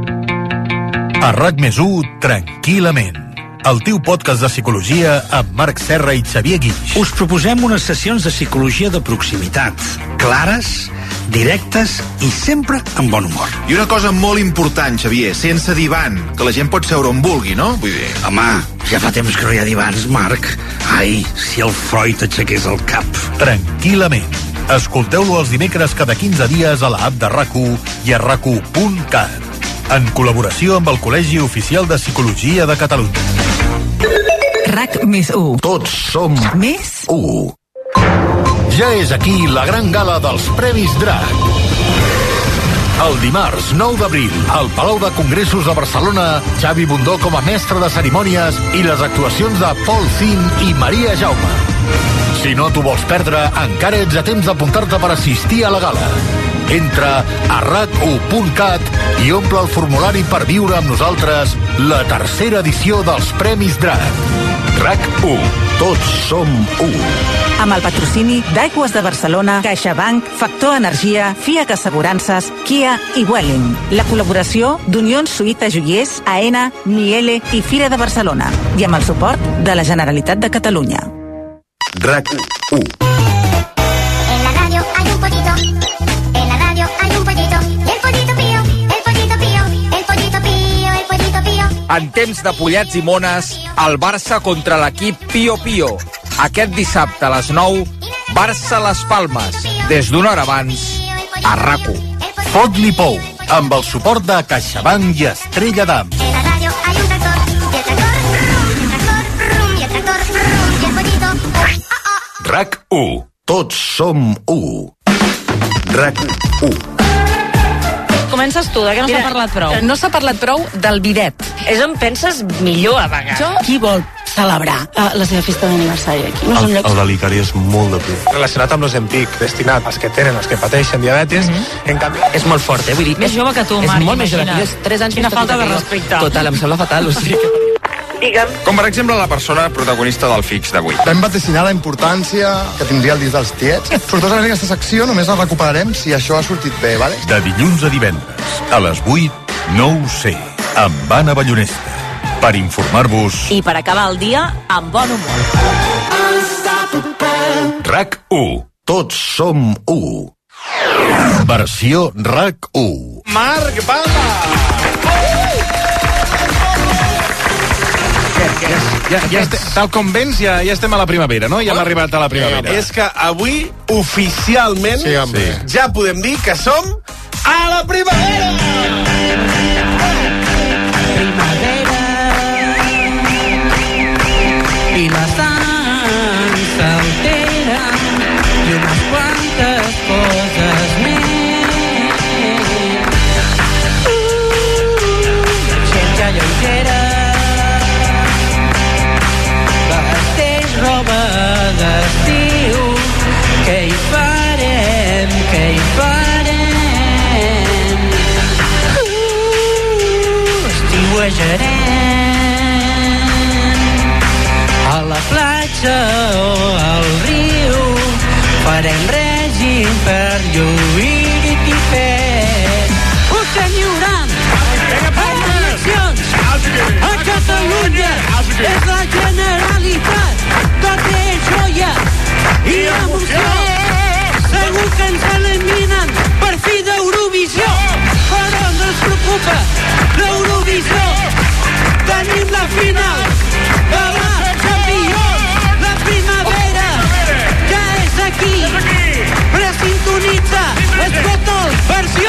A RAC més u, tranquil·lament. El teu podcast de psicologia amb Marc Serra i Xavier Guix. Us proposem unes sessions de psicologia de proximitat, clares, directes i sempre amb bon humor. I una cosa molt important, Xavier, sense divan, que la gent pot seure on vulgui, no? Vull dir... Home, ja fa temps que no hi ha divans, Marc. Ai, si el Freud aixequés el cap. Tranquil·lament. Escolteu-lo els dimecres cada quinze dies a l'app de RAC u i a rac u punt cat. En col·laboració amb el Col·legi Oficial de Psicologia de Catalunya. RAC més u. Tots som més u. Ja és aquí la gran gala dels Premis DRAC. El dimarts nou d'abril, al Palau de Congressos de Barcelona, Xavi Bundó com a mestre de cerimònies i les actuacions de Paul Zin i Maria Jaume. Si no t'ho vols perdre, encara ets a temps d'apuntar-te per assistir a la gala. Entra a rac u punt cat i omple el formulari per viure amb nosaltres la tercera edició dels Premis DRAC. RAC u. Tots som u. Amb el patrocini d'Aigües de Barcelona, CaixaBank, Factor Energia, FIAC Assegurances, Kia i Welling. La col·laboració d'Unions Suïta Joiers, AENA, Miele i Fira de Barcelona. I amb el suport de la Generalitat de Catalunya. RAC u. En la radio hay un pollito. En la radio hay un pollito. Y el pollito pío, el pollito pío, el pollito pío, el pollito pío. En temps de pollets i mones, el Barça contra l'equip Pío Pío. Aquest dissabte a les nou, Barça-Les Palmes. Des d'una hora abans, a RAC u. Fot-li pou, amb el suport de CaixaBank i Estrella d'Am. En la radio hay un tractor. Y el tractor, rum, y el tractor, rum, y el tractor, rum, y el pollito. Oh, oh. RAC u. Tots som u. RAC u. Comences tu, de què no s'ha parlat prou? No s'ha parlat prou del bidet. És on penses millor a vegades. Jo, qui vol celebrar uh, la seva festa d'aniversari aquí? No el, llocs... el delicari és molt de pur. Relacionat amb l'Ozempic, destinat als que tenen, als que pateixen diabetes, mm-hmm. en canvi... És molt fort, eh? Vull dir, més jove que tu, Marc, és molt més jove que jo, és tres anys Quina més falta que de respecte. Total, em sembla fatal, o sigui que... Digue'm. Com per exemple la persona protagonista del Fix d'avui. Vam vaticinar la importància que tindria el disc dels tiets. Sortosament aquesta secció només la recuperarem si això ha sortit bé, vale? De dilluns a divendres, a les vuit, no ho sé, amb Anna Ballonesta. Per informar-vos... I per acabar el dia amb bon humor. RAC u. Tots som u. Versió RAC u. Marc Palma! Ja, ja, ja estem, tal com vens, ja, ja estem a la primavera, no? Ja hem arribat a la primavera. És que avui, oficialment, sí, sí. ja podem dir que som a la primavera! Primavera i la sang s'altera i unes quantes coses més. Uh, gent ja vorejarem a la platja o al riu, farem règim per lluir i fer. Ho que n'hi haurà eleccions a Catalunya és la Generalitat, tot és joia i emoció. Segur que ens eliminen per fi d'Eurovisió, però no ens preocupa l'Eurovisió. Tenim la final de la Champions, la primavera ja és aquí. Presintonitza, escolta el versió.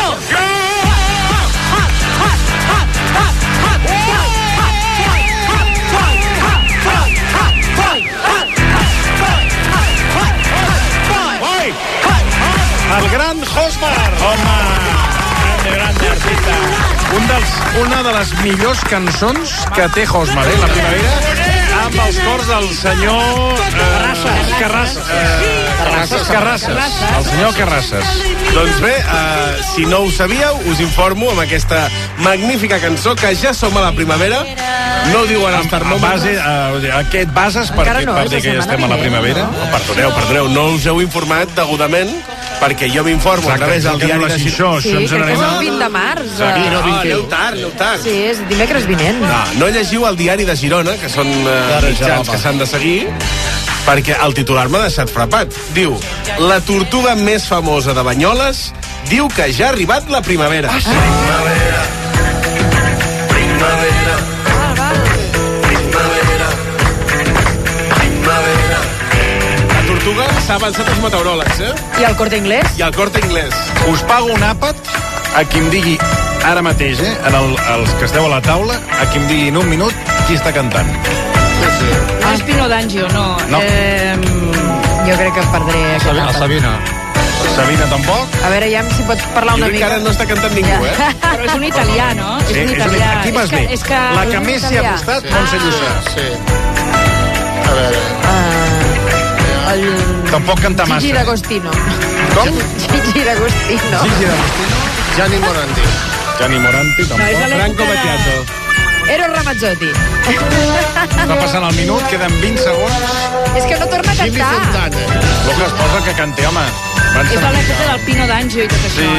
El gran Josmar. Home, grande, grande artista. Un dels, una de les millors cançons que té Josmar, eh? La primavera, amb els cors del senyor... Eh, Carrasses. Eh, Carrasses. Carrasses. El senyor Carrasses. Doncs bé, uh, si no ho sabíeu, us informo amb aquesta magnífica cançó que ja som a la primavera. No ho diuen els termòmetres. Base, uh, aquest bases per, no, per dir que ja estem a la primavera? Oh, perdoneu, perdoneu, no us heu informat degudament, perquè jo m'informo a través del diari de Girona. Sí, crec que és el vint de març. Sí, no, aneu tard, aneu tard. Sí, és dimecres vinent. No, no llegiu el diari de Girona, que són uh, mitjans que s'han de seguir, perquè el titular m'ha deixat frapat. Diu, la tortuga més famosa de Banyoles diu que ja ha arribat la primavera. Ah, sí. Primavera, primavera, ah, val. primavera, primavera. La tortuga s'ha avançat als meteoròlegs, eh? I el Corte Inglés? I el Corte Inglés. Us pago un àpat a qui em digui ara mateix, eh, en el, els que esteu a la taula, a qui em digui en un minut qui està cantant. Sí, sí. No és Pino D'Angio, no. No. Eh, jo crec que perdré aquest àpat. Sabina. Sabina tampoc. A veure, ja si pots parlar una mica. Jo crec que ara no està cantant ningú, eh? Però és un italià, no? Sí, és un italià. Aquí vas bé. És que, la que més s'hi ha costat, sí. Montse Llussà. Sí. A veure... Uh, el... Tampoc canta massa. Gigi D'Agostino. Com? Gigi D'Agostino. Gigi D'Agostino. Gianni Morandi. Gianni Moranti, tampoc. No, és de Franco Battiato. Eros Ramazzotti. Va passant el minut, queden vint segons. És que no torna a Jimmy cantar. Fontana. Lucas, posa que canti, home. És de l'època del Pino D'Angio i tot això, Sí. eh?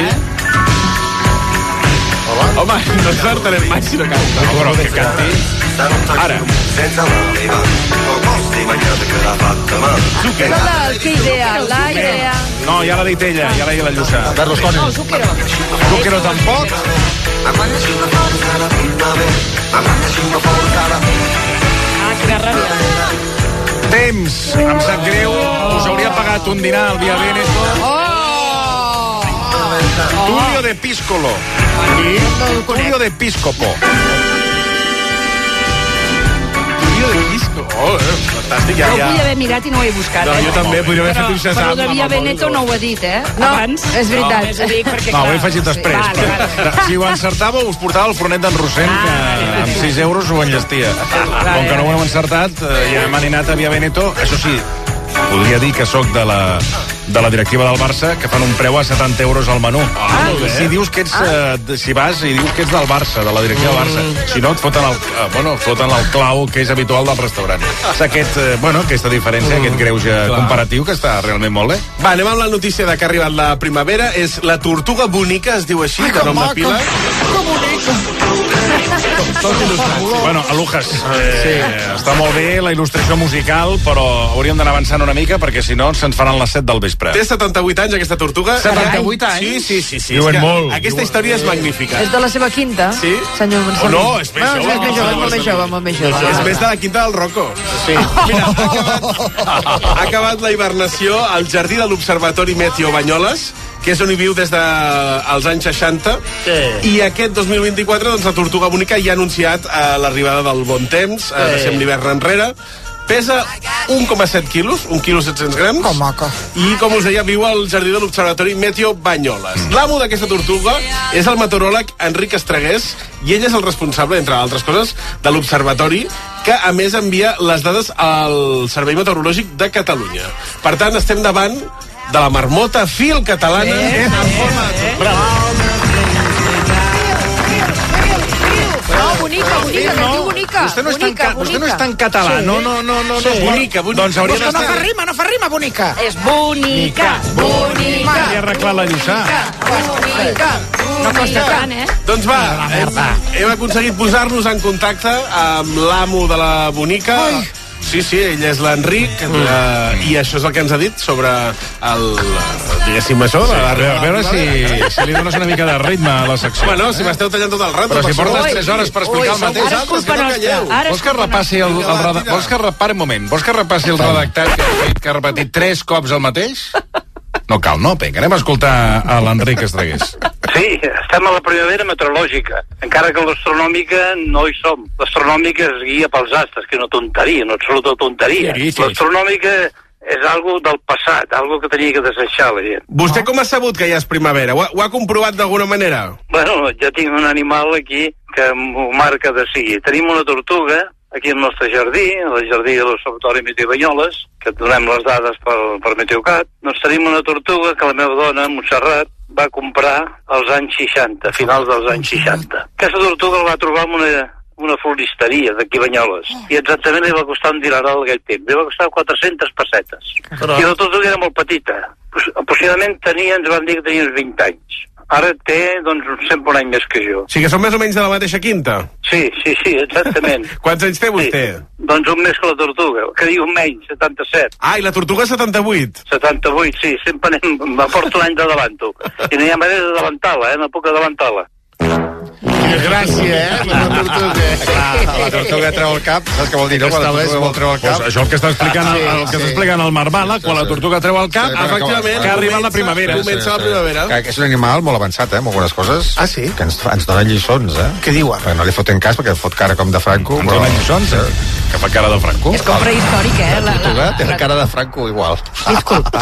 Home, no encertarem mai si no canta. No, però que canti. Ara. És la del que idea, la idea. No, ja l'ha dit ella, ja l'ha dit la Llussà. Berlusconi. No, Zucchero. Zucchero tampoc. Ah, quina ràbia. Temps. Em sap greu. Us hauria pagat un dinar al Via Veneto. Oh! Tulio de Piscolo. Tulio de Piscopo. Tulio de Pisco. Oh, eh, fantàstic. Ja, Jo ho ja. podia haver mirat i no ho he buscat, No, eh? jo també, podria haver fet un Però Shazam. de Via Veneto no ho ha dit, eh? No, Abans. és veritat. No, és a dir, perquè, No, ho he clar, afegit després. Sí, vale, vale. Si ho encertàveu, us portava el fornet d'en Rossent, que amb sis euros ho enllestia. Com que no ho heu encertat, eh, ja m'han anat a Via Veneto. Això sí, podria dir que sóc de la, de la directiva del Barça, que fan un preu a setanta euros al menú. Ah, si dius que ets, eh, si vas i dius que ets del Barça, de la directiva del Barça, si no et foten el, eh, bueno, et foten el clau que és habitual del restaurant. És aquest, eh, bueno, aquesta diferència, aquest greuge comparatiu que està realment molt bé. Va, anem amb la notícia de que ha arribat la primavera. És la tortuga bonica, es diu així, de nom de pila. Que bonica. Tot il·lustrat. Bueno, Alujas, eh, sí. Està molt bé la il·lustració musical, però hauríem d'anar avançant una mica perquè si no se'ns faran les set del vespre. Té setanta-vuit anys, aquesta tortuga. setanta-vuit anys? Sí, sí, sí. sí. Diuen És que molt. Aquesta història és magnífica. És de la seva quinta? Sí? Senyor Oh, no, és més bueno, jove. És més jove, és molt més jove, molt més jove. És més de la quinta del Rocco. Sí. Mira, ha acabat, ha acabat la hibernació al jardí de l'Observatori Meteo Banyoles, que és on hi viu des dels anys seixanta, sí. I aquest dos mil vint-i-quatre doncs, la tortuga bonica ja ha anunciat eh, l'arribada del bon temps, sí. eh, deixem l'hivern enrere. Pesa un coma set quilos, un quilo set-cents grams. Com maca. I, com us deia, viu al jardí de l'Observatori Meteo Banyoles. Mm. L'amo d'aquesta tortuga és el meteoròleg Enric Estregués, i ell és el responsable, entre altres coses, de l'Observatori, que, a més, envia les dades al Servei Meteorològic de Catalunya. Per tant, estem davant de la marmota fil catalana Eh, en forma... eh. Bravo. No, bonic. bonica, bonica, que diu bonica. Vostè no és tan, bonica, vostè no és tan bonica. català. Sí. No, no, no, no. Sí. no. Bonica, bonica. Doncs hauria Però no d'estar... fa rima, no fa rima, bonica. És bonica, bonica. M'hauria arreglat la Lluçà. Bonica. No costa tant, eh? Doncs va, hem, hem aconseguit posar-nos en contacte amb l'amo de la bonica. Ai. Sí, sí, ell és l'Enric, mm. uh, i això és el que ens ha dit sobre el, diguéssim això, Sí, la, a veure, a veure si, si li dones una mica de ritme a la secció. Bueno, si m'esteu tallant tot el rato. Però si per portes favor. tres hores per explicar el mateix. Ara és culpa nostra. Vols que repassi el, el, el vols que repari un moment, vols que repassi el redactat que ha fet, que ha repetit tres cops el mateix? No cal, no, vinga, anem a escoltar a l'Enric Estregués. Sí, estem a la primavera meteorològica, encara que l'astronòmica no hi som. L'astronòmica es guia pels astres, que no tonteria, no absoluta tonteria. Sí, sí, sí. L'astronòmica és algo del passat, algo que tenia que deseixar la gent. Vostè com ha sabut que ja és primavera? Ho ha, ho ha comprovat d'alguna manera? Bueno, ja tinc un animal aquí que m'ho marca de seguir. Tenim una tortuga aquí al nostre jardí, al jardí de l'Observatori Meteo Banyoles, que donem les dades per, per Meteocat. Doncs tenim una tortuga que la meva dona, Montserrat, va comprar als anys seixanta, a finals dels anys seixanta. Aquesta tortuga la va trobar en una, una floristeria d'aquí Banyoles, i exactament li va costar un dineral aquell temps. Li va costar quatre-centes pessetes. Però... I la tortuga era molt petita. Aproximadament tenia, ens van dir que tenia uns vint anys. Ara té, doncs, sempre un any més que jo. O sigui que són més o menys de la mateixa quinta? Sí, sí, sí, exactament. Quants anys té vostè? Sí. Doncs un més que la tortuga, que diu menys, setanta-set. Ah, i la tortuga setanta-vuit? setanta-vuit, sí, sempre anem, m'aporto un any d'adelanto. I no hi ha manera d'adelantar-la, eh, no puc adelantar-la. Quina gràcia, eh? La tortuga. Clar, la tortuga treu el cap, saps què vol dir, no? Quan la tortuga vol treure el cap. Pues això el que està explicant, el, el que està explicant el Marmala, quan la tortuga treu el cap, Sí, efectivament, que arriba la primavera. Comença la primavera. Que, que és un animal molt avançat, eh, amb algunes coses. Ah, sí? Que ens, ens donen lliçons, eh? Què diuen? Perquè no li foten cas, perquè fot cara com de Franco. Ens donen lliçons, eh? Que fa cara de Franco. És com prehistòric, eh? La, La tortuga la, té la cara de Franco igual. Disculpa.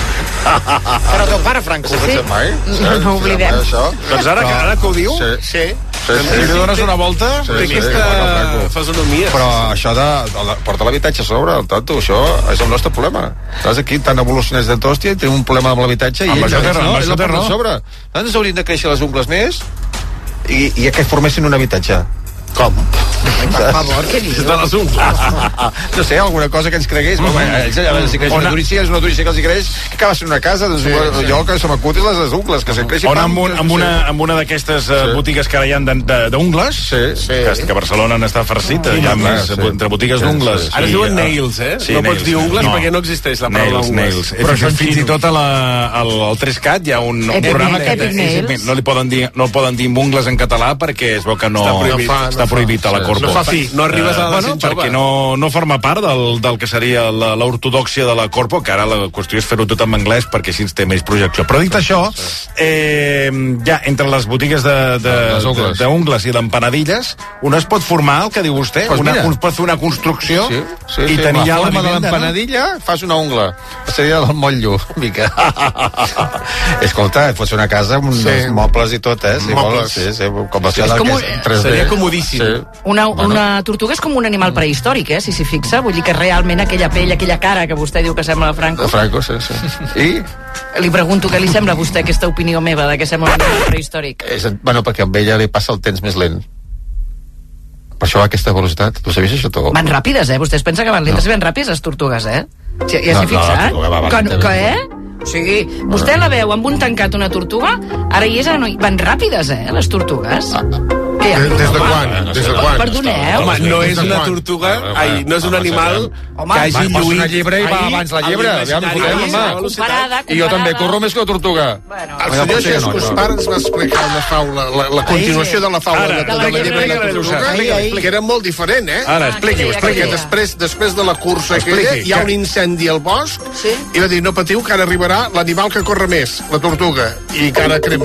Però teu pare, Franco. Sí. Mai? No, no ho oblidem. Això. Doncs ara, que- ara que ho diu, Sí. Sí. Sí, sí, si li dones una volta... Sí, Té sí, aquesta bueno, Franco. fesonomia. Però això de, de, de portar l'habitatge a sobre, el tonto, això és el nostre problema. Saps, aquí tan evolucionats de tòstia, tenim un problema amb l'habitatge i Amb ells això té raó, no, amb ells això la té porten a raó. sobre. Ens haurien de créixer les ungles més i, i que formessin un habitatge. Com? Per favor, què dius? De les ungles. No sé, alguna cosa que ens cregués. Mm -hmm. Ells allà, si creix Ona- una durícia, és una durícia que els hi creix, que acaba sent una casa, doncs, sí, jo que se m'acuti les, les ungles, que se'n creixin. On amb, un, amb, una, amb una d'aquestes uh, Sí. botigues que ara hi ha d'ungles, Sí, sí. que, que a Barcelona n'està farcit, hi ha més, sí. entre botigues Sí, d'ungles. sí, sí. Ara es i, diuen uh, nails, eh? sí, no nails, pots dir ungles no. perquè no existeix la paraula Nails, ungles. nails. Però això fins i tot a la, al, al tres cat hi ha un, un Epic programa Nails. que Epic Nails. no li poden dir, no el poden dir amb ungles en català perquè es veu que no Està prohibit. no fa, està prohibit a la Sí. Corpo. No fa fi, no arribes a la bueno, gent jove. perquè no, no forma part del, del que seria la- l'ortodòxia de la Corpo, que ara la qüestió és fer-ho tot en anglès perquè així ens té més projecció. Però dit això, eh, ja entre les botigues de, de, Les ungles. de, d'ungles i d'empanadilles, una es pot formar, el que diu vostè, Pues una, mira. un pot fer una construcció Sí, sí, i sí, tenir la ja la forma de vivenda, l'empanadilla, fas una ungla. Seria el motllo, mica. Escolta, et fots una casa amb uns Sí. mobles i tot, eh? Si Mobles. vols, sí, sí, com a És com un- tres D. Seria comodíssim. Sí. Una, una tortuga és com un animal prehistòric, eh, si s'hi fixa. Vull dir que realment aquella pell, aquella cara que vostè diu que sembla de Franco. De Franco, sí, sí. I Li pregunto què li sembla a vostè aquesta opinió meva de que sembla un animal prehistòric. és, bueno, perquè amb ella li passa el temps més lent. Per això va a aquesta velocitat. Tu sabies això, tu? Van ràpides, eh? Vostès pensen que van lentes i ben ràpides, les tortugues, eh? Ja, ja No, s'hi no, fixa, la tortuga va que, lenta. que, eh? O sigui, vostè la veu amb un tancat una tortuga, ara hi és, ara no hi... Van ràpides, eh, les tortugues? Què hi ha? Des, des de quan? Des de quan? Perdoneu. Home, no és Des de una quan? tortuga, ai, no és un animal Home, que hagi va, posa lluït. una llebre i va ahir abans la a llebre. l'imaginari Aviam, fotem, de home. la velocitat. Comparada, I jo també corro més que la tortuga. Bueno. El Home, senyor pot ser que Jesús no, no. Par ens va explicar una faula, la, la continuació de la faula Ara, de, de, de la la llebre i la llebre, tortuga, explica, que era molt diferent, eh? Ara, expliqui-ho, Perquè expliqui-ho. després, després de la cursa Expliqui, aquella hi ha que- un incendi al bosc Sí. i va dir, no patiu, que ara arribarà l'animal que corre més, la tortuga, i que ara crema.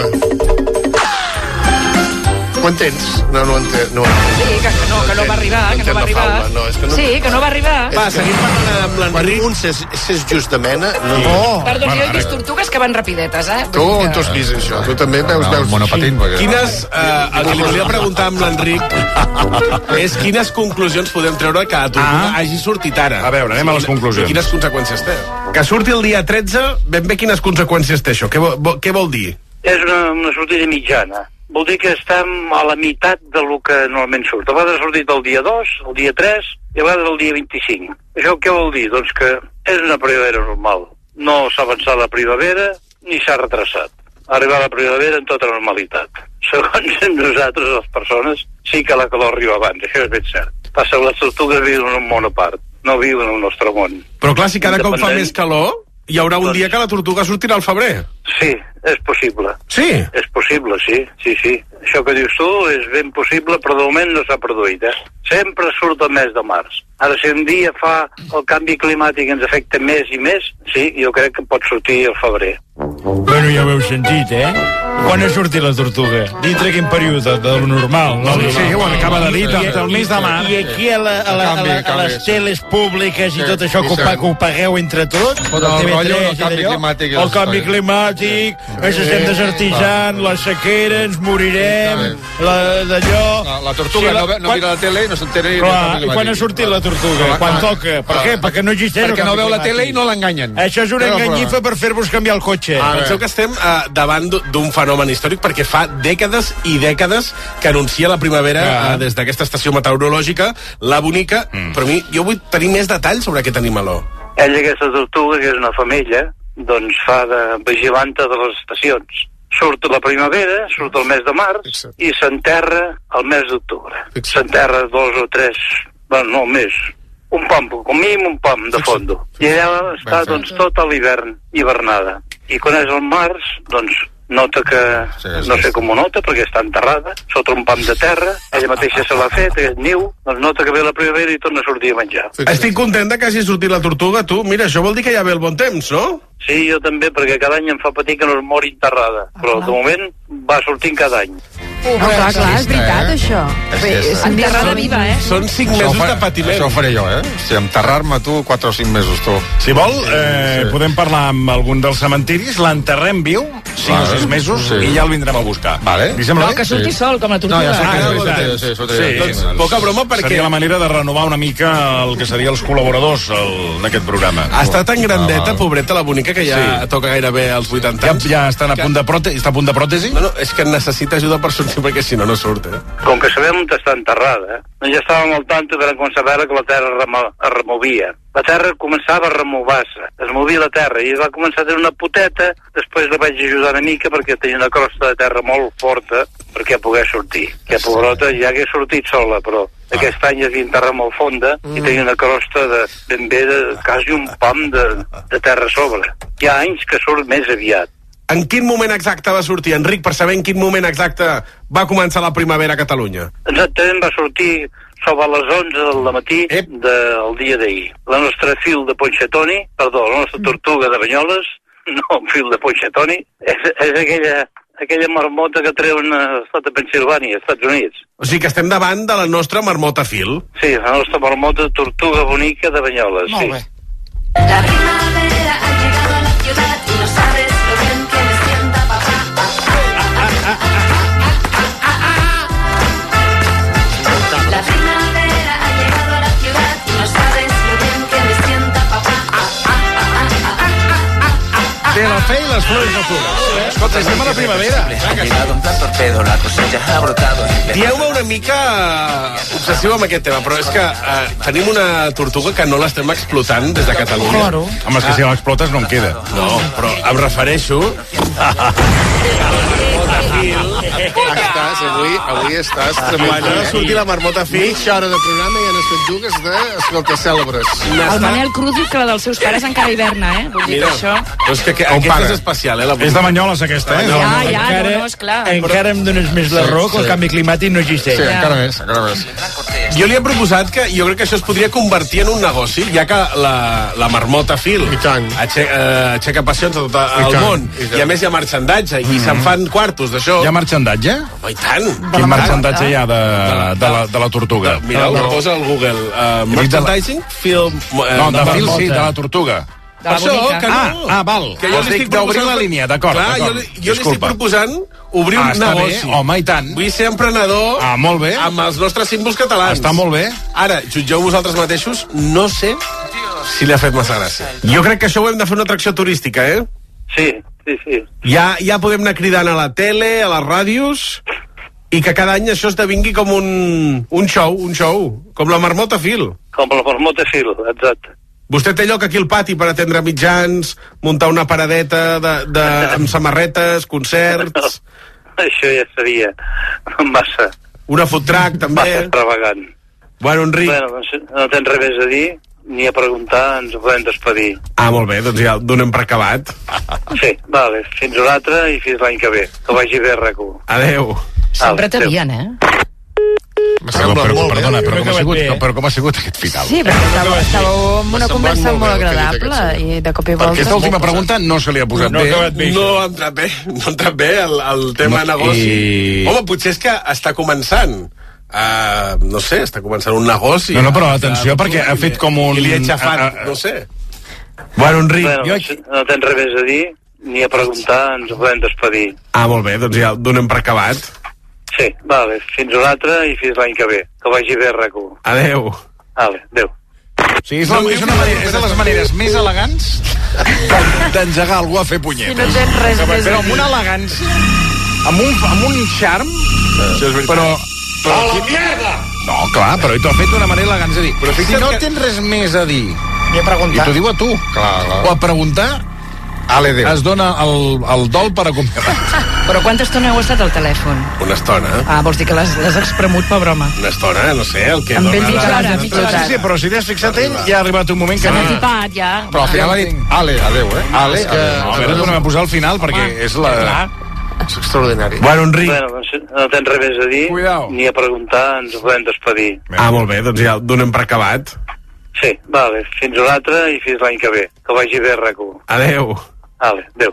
Ho entens? No, no ho entens. No, Sí, que, que no, que no va arribar, que no va arribar. No, és que no... Sí, que no va arribar. Va, seguim parlant amb Quan l'Enric. un s'és s'és just de mena... No, no. Perdó, jo he vist tortugues que van rapidetes, eh? Tu on t'has vist això? Tu també veus... No, veus... monopatín, perquè... Quines, eh, el que li volia preguntar amb l'Enric és quines conclusions podem treure que a tortuga Ah. hagi sortit ara. A veure, anem a les conclusions. I quines conseqüències té? Que surti el dia tretze, ben bé quines conseqüències té això? Què vol, vol- què vol dir? És una, una sortida mitjana. vol dir que estem a la meitat del que normalment surt. A vegades ha sortit el dia dos, el dia tres i a vegades el dia vint-i-cinc. Això què vol dir? Doncs que és una primavera normal. No s'ha avançat la primavera ni s'ha retrasat. Ha arribat la primavera en tota normalitat. Segons nosaltres, les persones, sí que la calor arriba abans, això és ben cert. Passa que les tortugues viuen en un món a part, no viuen en el nostre món. Però clar, si cada cop fa més calor, hi haurà un dia que la tortuga sortirà al febrer. Sí, és possible. Sí? És possible, sí, sí, sí. Això que dius tu és ben possible, però de moment no s'ha produït, eh? Sempre surt el mes de març. Ara, si un dia fa el canvi climàtic ens afecta més i més, sí, jo crec que pot sortir al febrer. Bueno, ja ho heu sentit, eh? Quan ha sortit la tortuga? Dintre quin període? De lo normal, no? Sí, ho acaba de dir, del mes de març. I aquí a, la, a, la, a, la, a les teles públiques i tot això que ho, pa- que ho pagueu entre tots? Pot el rotllo del canvi climàtic. El canvi climàtic, ens estem desertitzant, la sequera, ens morirem, d'allò... La, la tortuga no, no mira la tele i no s'entera... Clar, i quan ha sortit la tortuga? Quan toca? Per què? Perquè no existeix Perquè no veu la tele i no l'enganyen. Això és una enganyifa per fer-vos canviar el cotxe. Penseu que estem uh, davant d'un fenomen històric perquè fa dècades i dècades que anuncia la primavera uh, des d'aquesta estació meteorològica, la bonica, mm. però a mi, jo vull tenir més detalls sobre aquest animaló. Ella, aquesta tortuga, que és una femella, doncs fa de vigilanta de les estacions. Surt la primavera, surt el mes de març, Exacte. I s'enterra el mes d'octubre. S'enterra dos o tres, bueno, no més, un pam, com mínim un pam de fondo. I allà està, doncs, tot l'hivern hivernada. I quan és el març, doncs, nota que, sí, sí, no sé com ho nota, perquè està enterrada, sota un pam de terra, ella mateixa se l'ha fet, aquest niu, doncs nota que ve la primavera i torna a sortir a menjar. Estic content que hagi sortit la tortuga, tu. Mira, això vol dir que ja ve el bon temps, no? Sí, jo també, perquè cada any em fa patir que no es mori enterrada, però de moment va sortint cada any. No, clar, clar, és veritat, això. És enterrada viva, eh? Són cinc Això mesos fa- de patiment. Això ho faré jo, eh? Si enterrar-me tu quatre o cinc mesos, tu. Si vol, eh, podem parlar amb algun dels cementiris, l'enterrem viu, cinc o sis mesos, Sí. i ja el vindrem a buscar. Vale. Li sembla No, bé? que surti sol, com la tortuga. No, ja sé que Ah, és i tant. sí, sí, sí, Sí, sí, Doncs poca broma perquè seria la manera de renovar una mica el que serien els col·laboradors el- d'aquest programa. ha estat tan grandeta, Ah, pobreta, la bonica, que ja Sí. toca gairebé als vuitanta Ja, anys. ja estan a punt de pròtesi? Està a punt de pròtesi? No, no, és que necessita ajuda per sortir, perquè si no, no surt, eh? Com que sabem on està enterrada, eh? ja estàvem al tanto que vam començar a veure que la terra es, remo es removia. La terra començava a removar-se, es movia la terra, i va començar a tenir una poteta, després la vaig ajudar una mica perquè tenia una crosta de terra molt forta perquè pogués sortir. Que pobrota ja hagués sortit sola, però aquest any hi havia terra molt fonda i tenia una crosta de ben bé de quasi un pam de, de terra a sobre. Hi ha anys que surt més aviat. En quin moment exacte va sortir, Enric, per saber en quin moment exacte va començar la primavera a Catalunya? Exactament, va sortir sobre les onze del matí del dia d'ahir. La nostra fil de Ponchetoni, perdó, la nostra tortuga de Banyoles, no, fil de Ponchetoni, és, és aquella, aquella marmota que treuen a l'estat de Pensilvània, als Estats Units. O sigui que estem davant de la nostra marmota fil. Sí, la nostra marmota tortuga bonica de Banyoles, Molt sí. bé. La primavera ha llegado a la ciudad y no sabes lo bien que me sienta papá. La primavera ha llegado a la ciudad y no sabes lo bien que me sienta papá. De la fe i les flors azules. Escolta, estem a la primavera. Ha llegado un plan torpedo, la cosecha ha brotado. Dieu-me una mica obsessiu amb aquest tema, però és que eh, tenim una tortuga que no l'estem explotant des de Catalunya. Claro. Home, és que si l'explotes no en queda. No, però em refereixo... Estàs, avui, avui estàs Quan ha sortit la marmota fil... Mitja hora de programa i han estat dues de, escolta, cèlebres. El Manel Cruz diu que la dels seus pares encara hiverna, eh? Vull dir Mira, que això... però és que, que aquesta és especial, eh? La És de Banyoles, aquesta, eh? Ja, ja, encara, no, no, esclar. encara em dones més la raó que el canvi climàtic no existeix. Sí, encara més, encara més. Jo li he proposat que jo crec que això es podria convertir en un negoci, ja que la, la marmota fil aixeca, eh, aixeca passions a tot el tant, món, i i, tant. a més hi ha marxandatge, i se'n fan quartos d'això. Hi ha marxandatge? Home, i tant! Quin marxandatge hi ha de, de, la, de la tortuga? Mira, ho posa al Google. Uh, merchandising, film... Uh, No, de fil sí, de la tortuga. Per això, que no. Ah, ah, val. Que jo Vols li dir estic d'obrir proposant... la línia, d'acord. Clar, jo, d'acord. li- jo li estic Disculpa. proposant obrir Ah, un està negoci. bé, home, i tant. Vull ser emprenedor Ah, molt bé. amb els nostres símbols catalans. Està molt bé. Ara, jutgeu vosaltres mateixos, no sé si li ha fet massa gràcia. Jo crec que això ho hem de fer una atracció turística, eh? Sí, sí, sí. Ja, ja podem anar cridant a la tele, a les ràdios, i que cada any això esdevingui com un, un show, un show, com la marmota fil. Com la marmota fil, exacte. Vostè té lloc aquí al pati per atendre mitjans, muntar una paradeta de, de, amb samarretes, concerts... No, això ja seria massa... Una food truck, també. Massa extravagant. Bueno, Enric... Bueno, doncs, no tens res més a dir, ni a preguntar, ens ho podem despedir. Ah, molt bé, doncs ja donem per acabat. Sí, vale, fins una altra i fins l'any que ve. Que vagi bé, R Q. Adéu. Sempre t'havien, eh? Però, però, perdona, però com, ha sigut, però com ha sigut aquest final? Sí, perquè estàveu, estàveu en una conversa molt agradable i de cop i volta... Aquesta última pregunta no se li ha posat no, bé. bé. No ha entrat bé, no ha entrat bé el, el tema no, negoci. I... Home, potser és que està començant. Uh, no sé, està començant un negoci. No, no, però atenció, uh, perquè ha fet com un... I li ha aixafat, uh, uh, no sé. Bueno, Enric... Bueno, jo... no tens res més a dir, ni a preguntar, ens ho podem despedir. Ah, molt bé, doncs ja donem per acabat. Sí, vale, fins una altra i fins l'any que ve. Que vagi bé, R Q. Adéu. Vale, adéu. Sí, és, la, és, una manera, és de les maneres més elegants d'engegar algú a fer punyetes. I no tens res però, més però amb una elegància, amb un, amb un charm, però... però a la mierda! No, clar, però t'ho ha fet d'una manera elegant. És a dir, però si no que... tens res més a dir, i a preguntar. I t'ho diu a tu, clar, clar. o a preguntar, Ale, Déu. Es dona el, el dol per acomiadat. Però quanta estona heu estat al telèfon? Una estona. Ah, vols dir que l'has espremut, per broma. Una estona, no sé, el que... Amb ben mitja la... hora, mitja hora. Sí, sí, però si t'has fixat ell, ja ha arribat un moment que... S'ha atipat, ja. Però al final ha dit, Ale, adéu, eh? Ale, és que... No, a veure, tornem a posar al final, perquè Home, és la... És extraordinari. Bueno, Enric... Bueno, doncs, no tens res més a dir, Cuidao. ni a preguntar, ens ho podem despedir. Ah, molt bé, doncs ja donem per acabat. Sí, vale, fins una altra i fins l'any que ve. Que vagi bé, R Q. Adéu. Vale, adéu.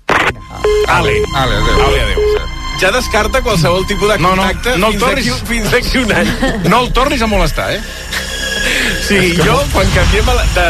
Ale. Ale, adéu. Ale, adéu. Ja descarta qualsevol tipus de contacte no, no, no fins, d'aquí, fins d'aquí un any. No el tornis a molestar, eh? Sí, jo, quan canviem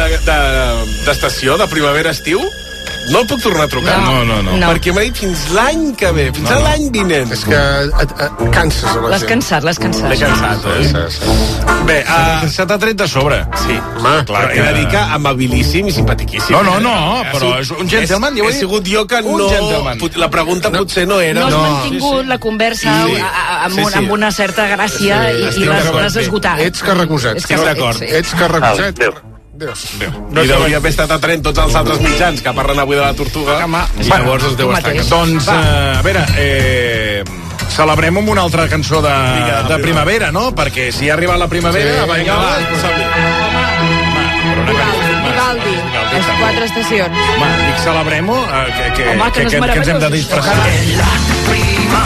d'estació, de, de, de primavera-estiu, no el puc tornar a trucar. No, no, no. no. Perquè m'ha dit fins l'any que ve, fins no, no. l'any vinent. És que et, et, canses a la L'has gent. cansat, l'has cansat. L'he cansat, eh? Sí, sí. Bé, uh, Se t'ha tret de sobre. sí, Home, clar, he de dir que amabilíssim i simpatiquíssim. No, no, no, Ha però sigut- és un gentleman, ja ho he He dit. sigut jo que Un no... gentleman. pot- La pregunta potser no era... No has No. mantingut Sí, sí. la conversa Sí. a- a- amb, Sí, un, sí. amb una certa gràcia Sí, i, estic i l'has d'acord. l'has esgotat. Ets carrecoset. És que- Estic d'acord. sí. Ets carrecoset. Adéu. Deus. I deuria haver estat atrent tots els altres mitjans que parlen avui de la tortuga. Home, I bueno, llavors es deu tu estar mateix. cansat. Doncs, eh, a veure, eh, celebrem amb una altra cançó de, Vinga, de primavera, no? Perquè si ha arribat la primavera... Sí, va, vinga, va, va, som-hi. Vivaldi, Vivaldi, les quatre estacions. Home, dic celebrem-ho, eh, que, que, Home, que que, no és que, que ens hem de meravellós, disfressar.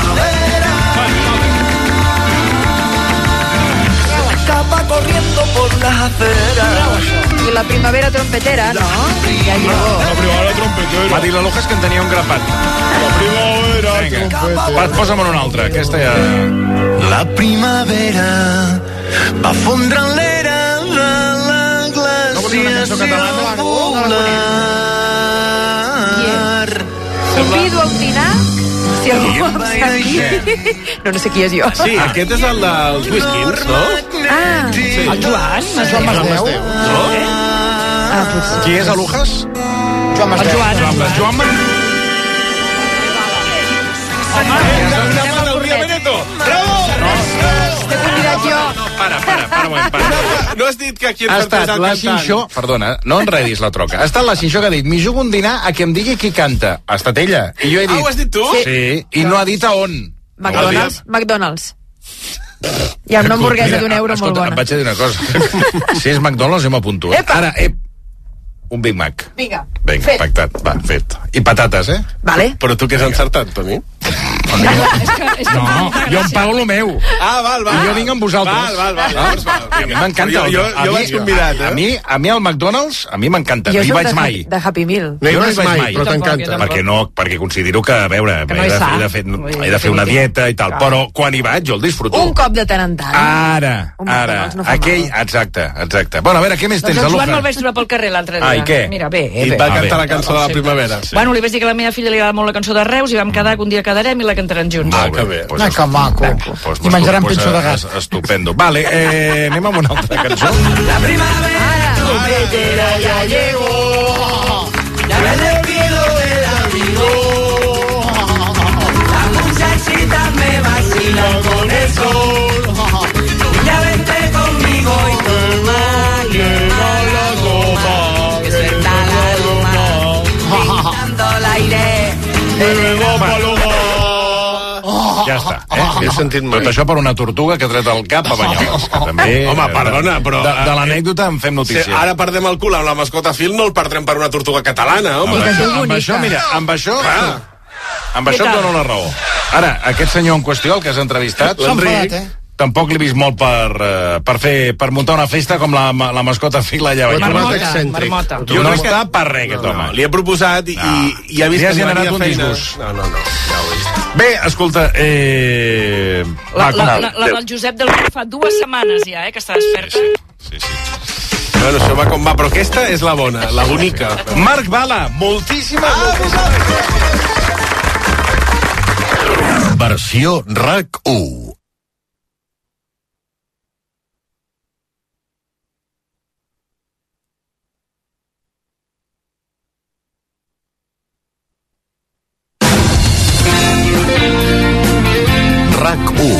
Escapa corriendo por las aceras. I la primavera trompetera, no? Ja llegó. La primavera trompetera. Va dir la Lojas que en tenia un grapat. La primavera trompetera. Va, posa'm en una altra, aquesta ja... La primavera va fondre en l'era de la glaciació polar. Convido a un dinar si algú em sap dir. No, no sé qui és jo. Sí, aquest és el dels Whiskins, no? Ah, El Joan, el Joan Masdeu. No? ah potser. Qui és a Lujas? Joan El Joan. Joan, Joan Man... T'he convidat jo. Para, para, para un moment, para. No has dit que aquí ens Ha has estat posat la cantant? Xinxó... Perdona, no enredis la troca. Ha estat la Xinxó que ha dit, m'hi jugo un dinar a que em digui qui canta. Ha estat ella. I jo he dit... Ah, ho has dit tu? Sí, i no ha dit a on. McDonald's, McDonald's. Hi ha una hamburguesa d'un euro molt escolta, bona. et vaig a dir una cosa. Si és McDonald's, jo m'apunto. Eh? Epa! Ara, eh, un Big Mac. Vinga, Vinga, fet. pactat. Va, fet. I patates, eh? Vale. Però tu que has encertat, Toni? És que, és que No, jo em pago el meu. Ah, val, val. I jo vinc amb vosaltres. Val, val, val. Ah, Llavors, val. I a mi m'encanta. Jo, jo, A jo mi- vaig convidat, eh? A mi, a mi el McDonald's, a mi m'encanta. No hi soc vaig de, mai. de Happy Meal. No hi Jo no vas hi vaig mai, mai. però Jo tampoc, t'encanta. jo tampoc. Perquè no, perquè considero que, a veure, Que no he, és de, sa. he, de fer, Vull dir, he de fer una definitiu. dieta i tal, Clar. però quan hi vaig jo el disfruto. Un cop de tant en tant. Ara, Un ara, McDonald's no fa aquell, mal. exacte, exacte. Bueno, a veure, què més Doncs tens, el Joan Aluja? me'l vaig trobar pel carrer l'altre dia. Ah, i què? Mira, bé, I bé. et va Ah, cantar bé. la cançó de la primavera. Sí. Bueno, li vaig dir que a la meva filla li agrada molt la cançó de Reus i vam quedar que un dia quedarem i la cantaran junts. Ah, que bé. Pues Ah, que maco. Pues, I menjarem pues, pinxo de gat. es- Estupendo. Vale, eh, anem amb una altra cançó. La primavera trompetera ya llegó. Ya viene el ruido del amigo. Oh. Ja està. Eh? He sentit mai. Tot això per una tortuga que ha tret el cap a Banyoles. Que també, Home, perdona, però... De, de l'anècdota en fem notícia. Si ara perdem el cul amb la mascota Phil, no el perdrem per una tortuga catalana, home. Amb això, amb això, mira, amb això... Ah. Amb això et dono la raó. Ara, aquest senyor en qüestió, el que has entrevistat, l'Enric, eh? Tampoc l'he vist molt per, uh, per fer per muntar una festa com la, la mascota Phil allà a Marmota, marmota. Jo no està per res, aquest home. Li he proposat i, no. i ha vist li que ha generat un disgust. No, no, no. Ja ho he vist. Bé, escolta, eh... La, la, la, la del Josep del fa dues setmanes ja, eh, que està desperta. Sí, sí. sí. Bueno, això va com va, però aquesta és la bona, la bonica. Marc Bala, moltíssimes, ah, moltíssimes. Versió R A C u. R A C u.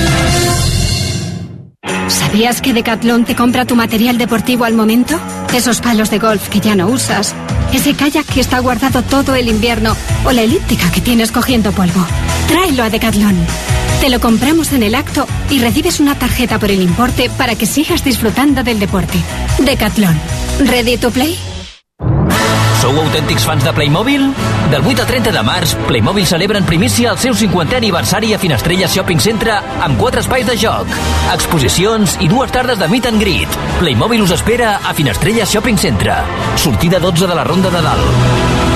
¿Sabías que Decathlon te compra tu material deportivo al momento? Esos palos de golf que ya no usas, ese kayak que está guardado todo el invierno o la elíptica que tienes cogiendo polvo. Tráelo a Decathlon. Te lo compramos en el acto y recibes una tarjeta por el importe para que sigas disfrutando del deporte. Decathlon. ¿Ready to play? Sou autèntics fans de Playmobil? Del vuit al trenta de març, Playmobil celebra en primícia el seu cinquantè aniversari a Finestrella Shopping Centre amb quatre espais de joc, exposicions i dues tardes de meet and greet. Playmobil us espera a Finestrella Shopping Centre. Sortida dotze de la Ronda de Dalt.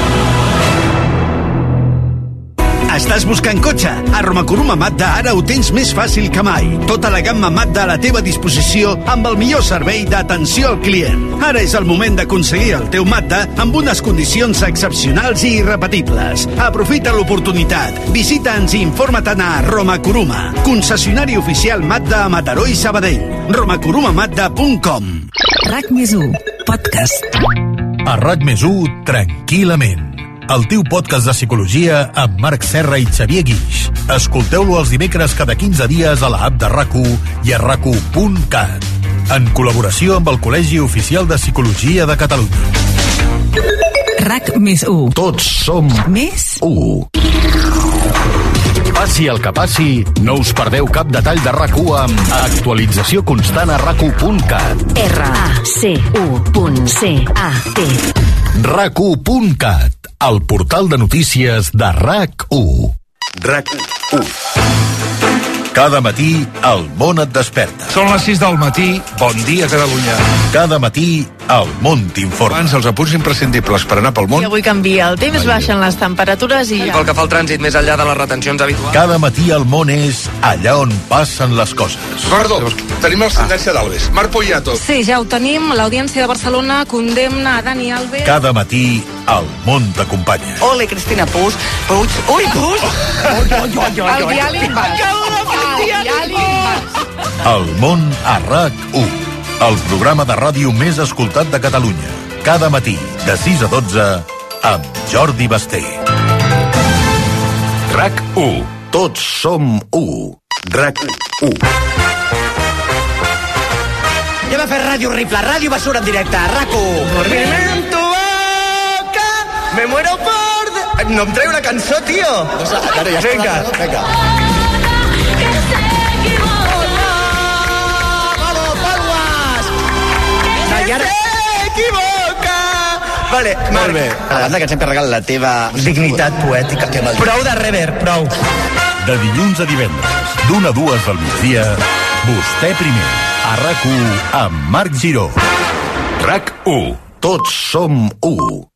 Estàs buscant cotxe? A Romacuruma Mazda ara ho tens més fàcil que mai. Tota la gamma Mazda a la teva disposició amb el millor servei d'atenció al client. Ara és el moment d'aconseguir el teu Mazda amb unes condicions excepcionals i irrepetibles. Aprofita l'oportunitat. Visita'ns i informa-te'n a Romacuruma, concessionari oficial Mazda a Mataró i Sabadell. romacuruma mazda punt com. R A C més u, podcast. A R A C més u, tranquil·lament. El teu podcast de psicologia amb Marc Serra i Xavier Guix. Escolteu-lo els dimecres cada quinze dies a l'app de R A C u i a rac u punt cat. En col·laboració amb el Col·legi Oficial de Psicologia de Catalunya. R A C més u. Tots som més u. Passi el que passi, no us perdeu cap detall de R A C u amb actualització constant a rac u punt cat. R A C U punt C A T. rac u punt cat, el portal de notícies de R A C u. R A C u. Cada matí, el món et desperta. Són les sis del matí. Bon dia, Catalunya. Cada matí, el món t'informa. Abans, els apunts imprescindibles per anar pel món. I avui canvia el temps, baixen les temperatures i... I pel que fa al trànsit, més enllà de les retencions habituals. Cada matí el món és allà on passen les coses. Perdó, tenim el sentència d'Alves. Marc Poyato. Sí, ja ho tenim. L'Audiència de Barcelona condemna a Dani Alves. Cada matí, el món t'acompanya. Ole, Cristina Puig. Puig. Ui, Puig. El diàleg baix. El diàleg baix. El món a R A C u. El programa de ràdio més escoltat de Catalunya. Cada matí, de sis a dotze, amb Jordi Basté. R A C u. Tots som u. R A C u. Anem a fer ràdio horrible, ràdio basura en directe, R A C u. Dormirme en tu boca, me muero por... No em treu una cançó, tio. Ara ja Vinga. Vinga. I ara... S'equivoca! Vale, Molt bé. A banda que ens hem carregat la teva dignitat poètica. Prou de rever, prou. De dilluns a divendres, d'una a dues del migdia, vostè primer, a R A C u amb Marc Giró. R A C u. Tots som u.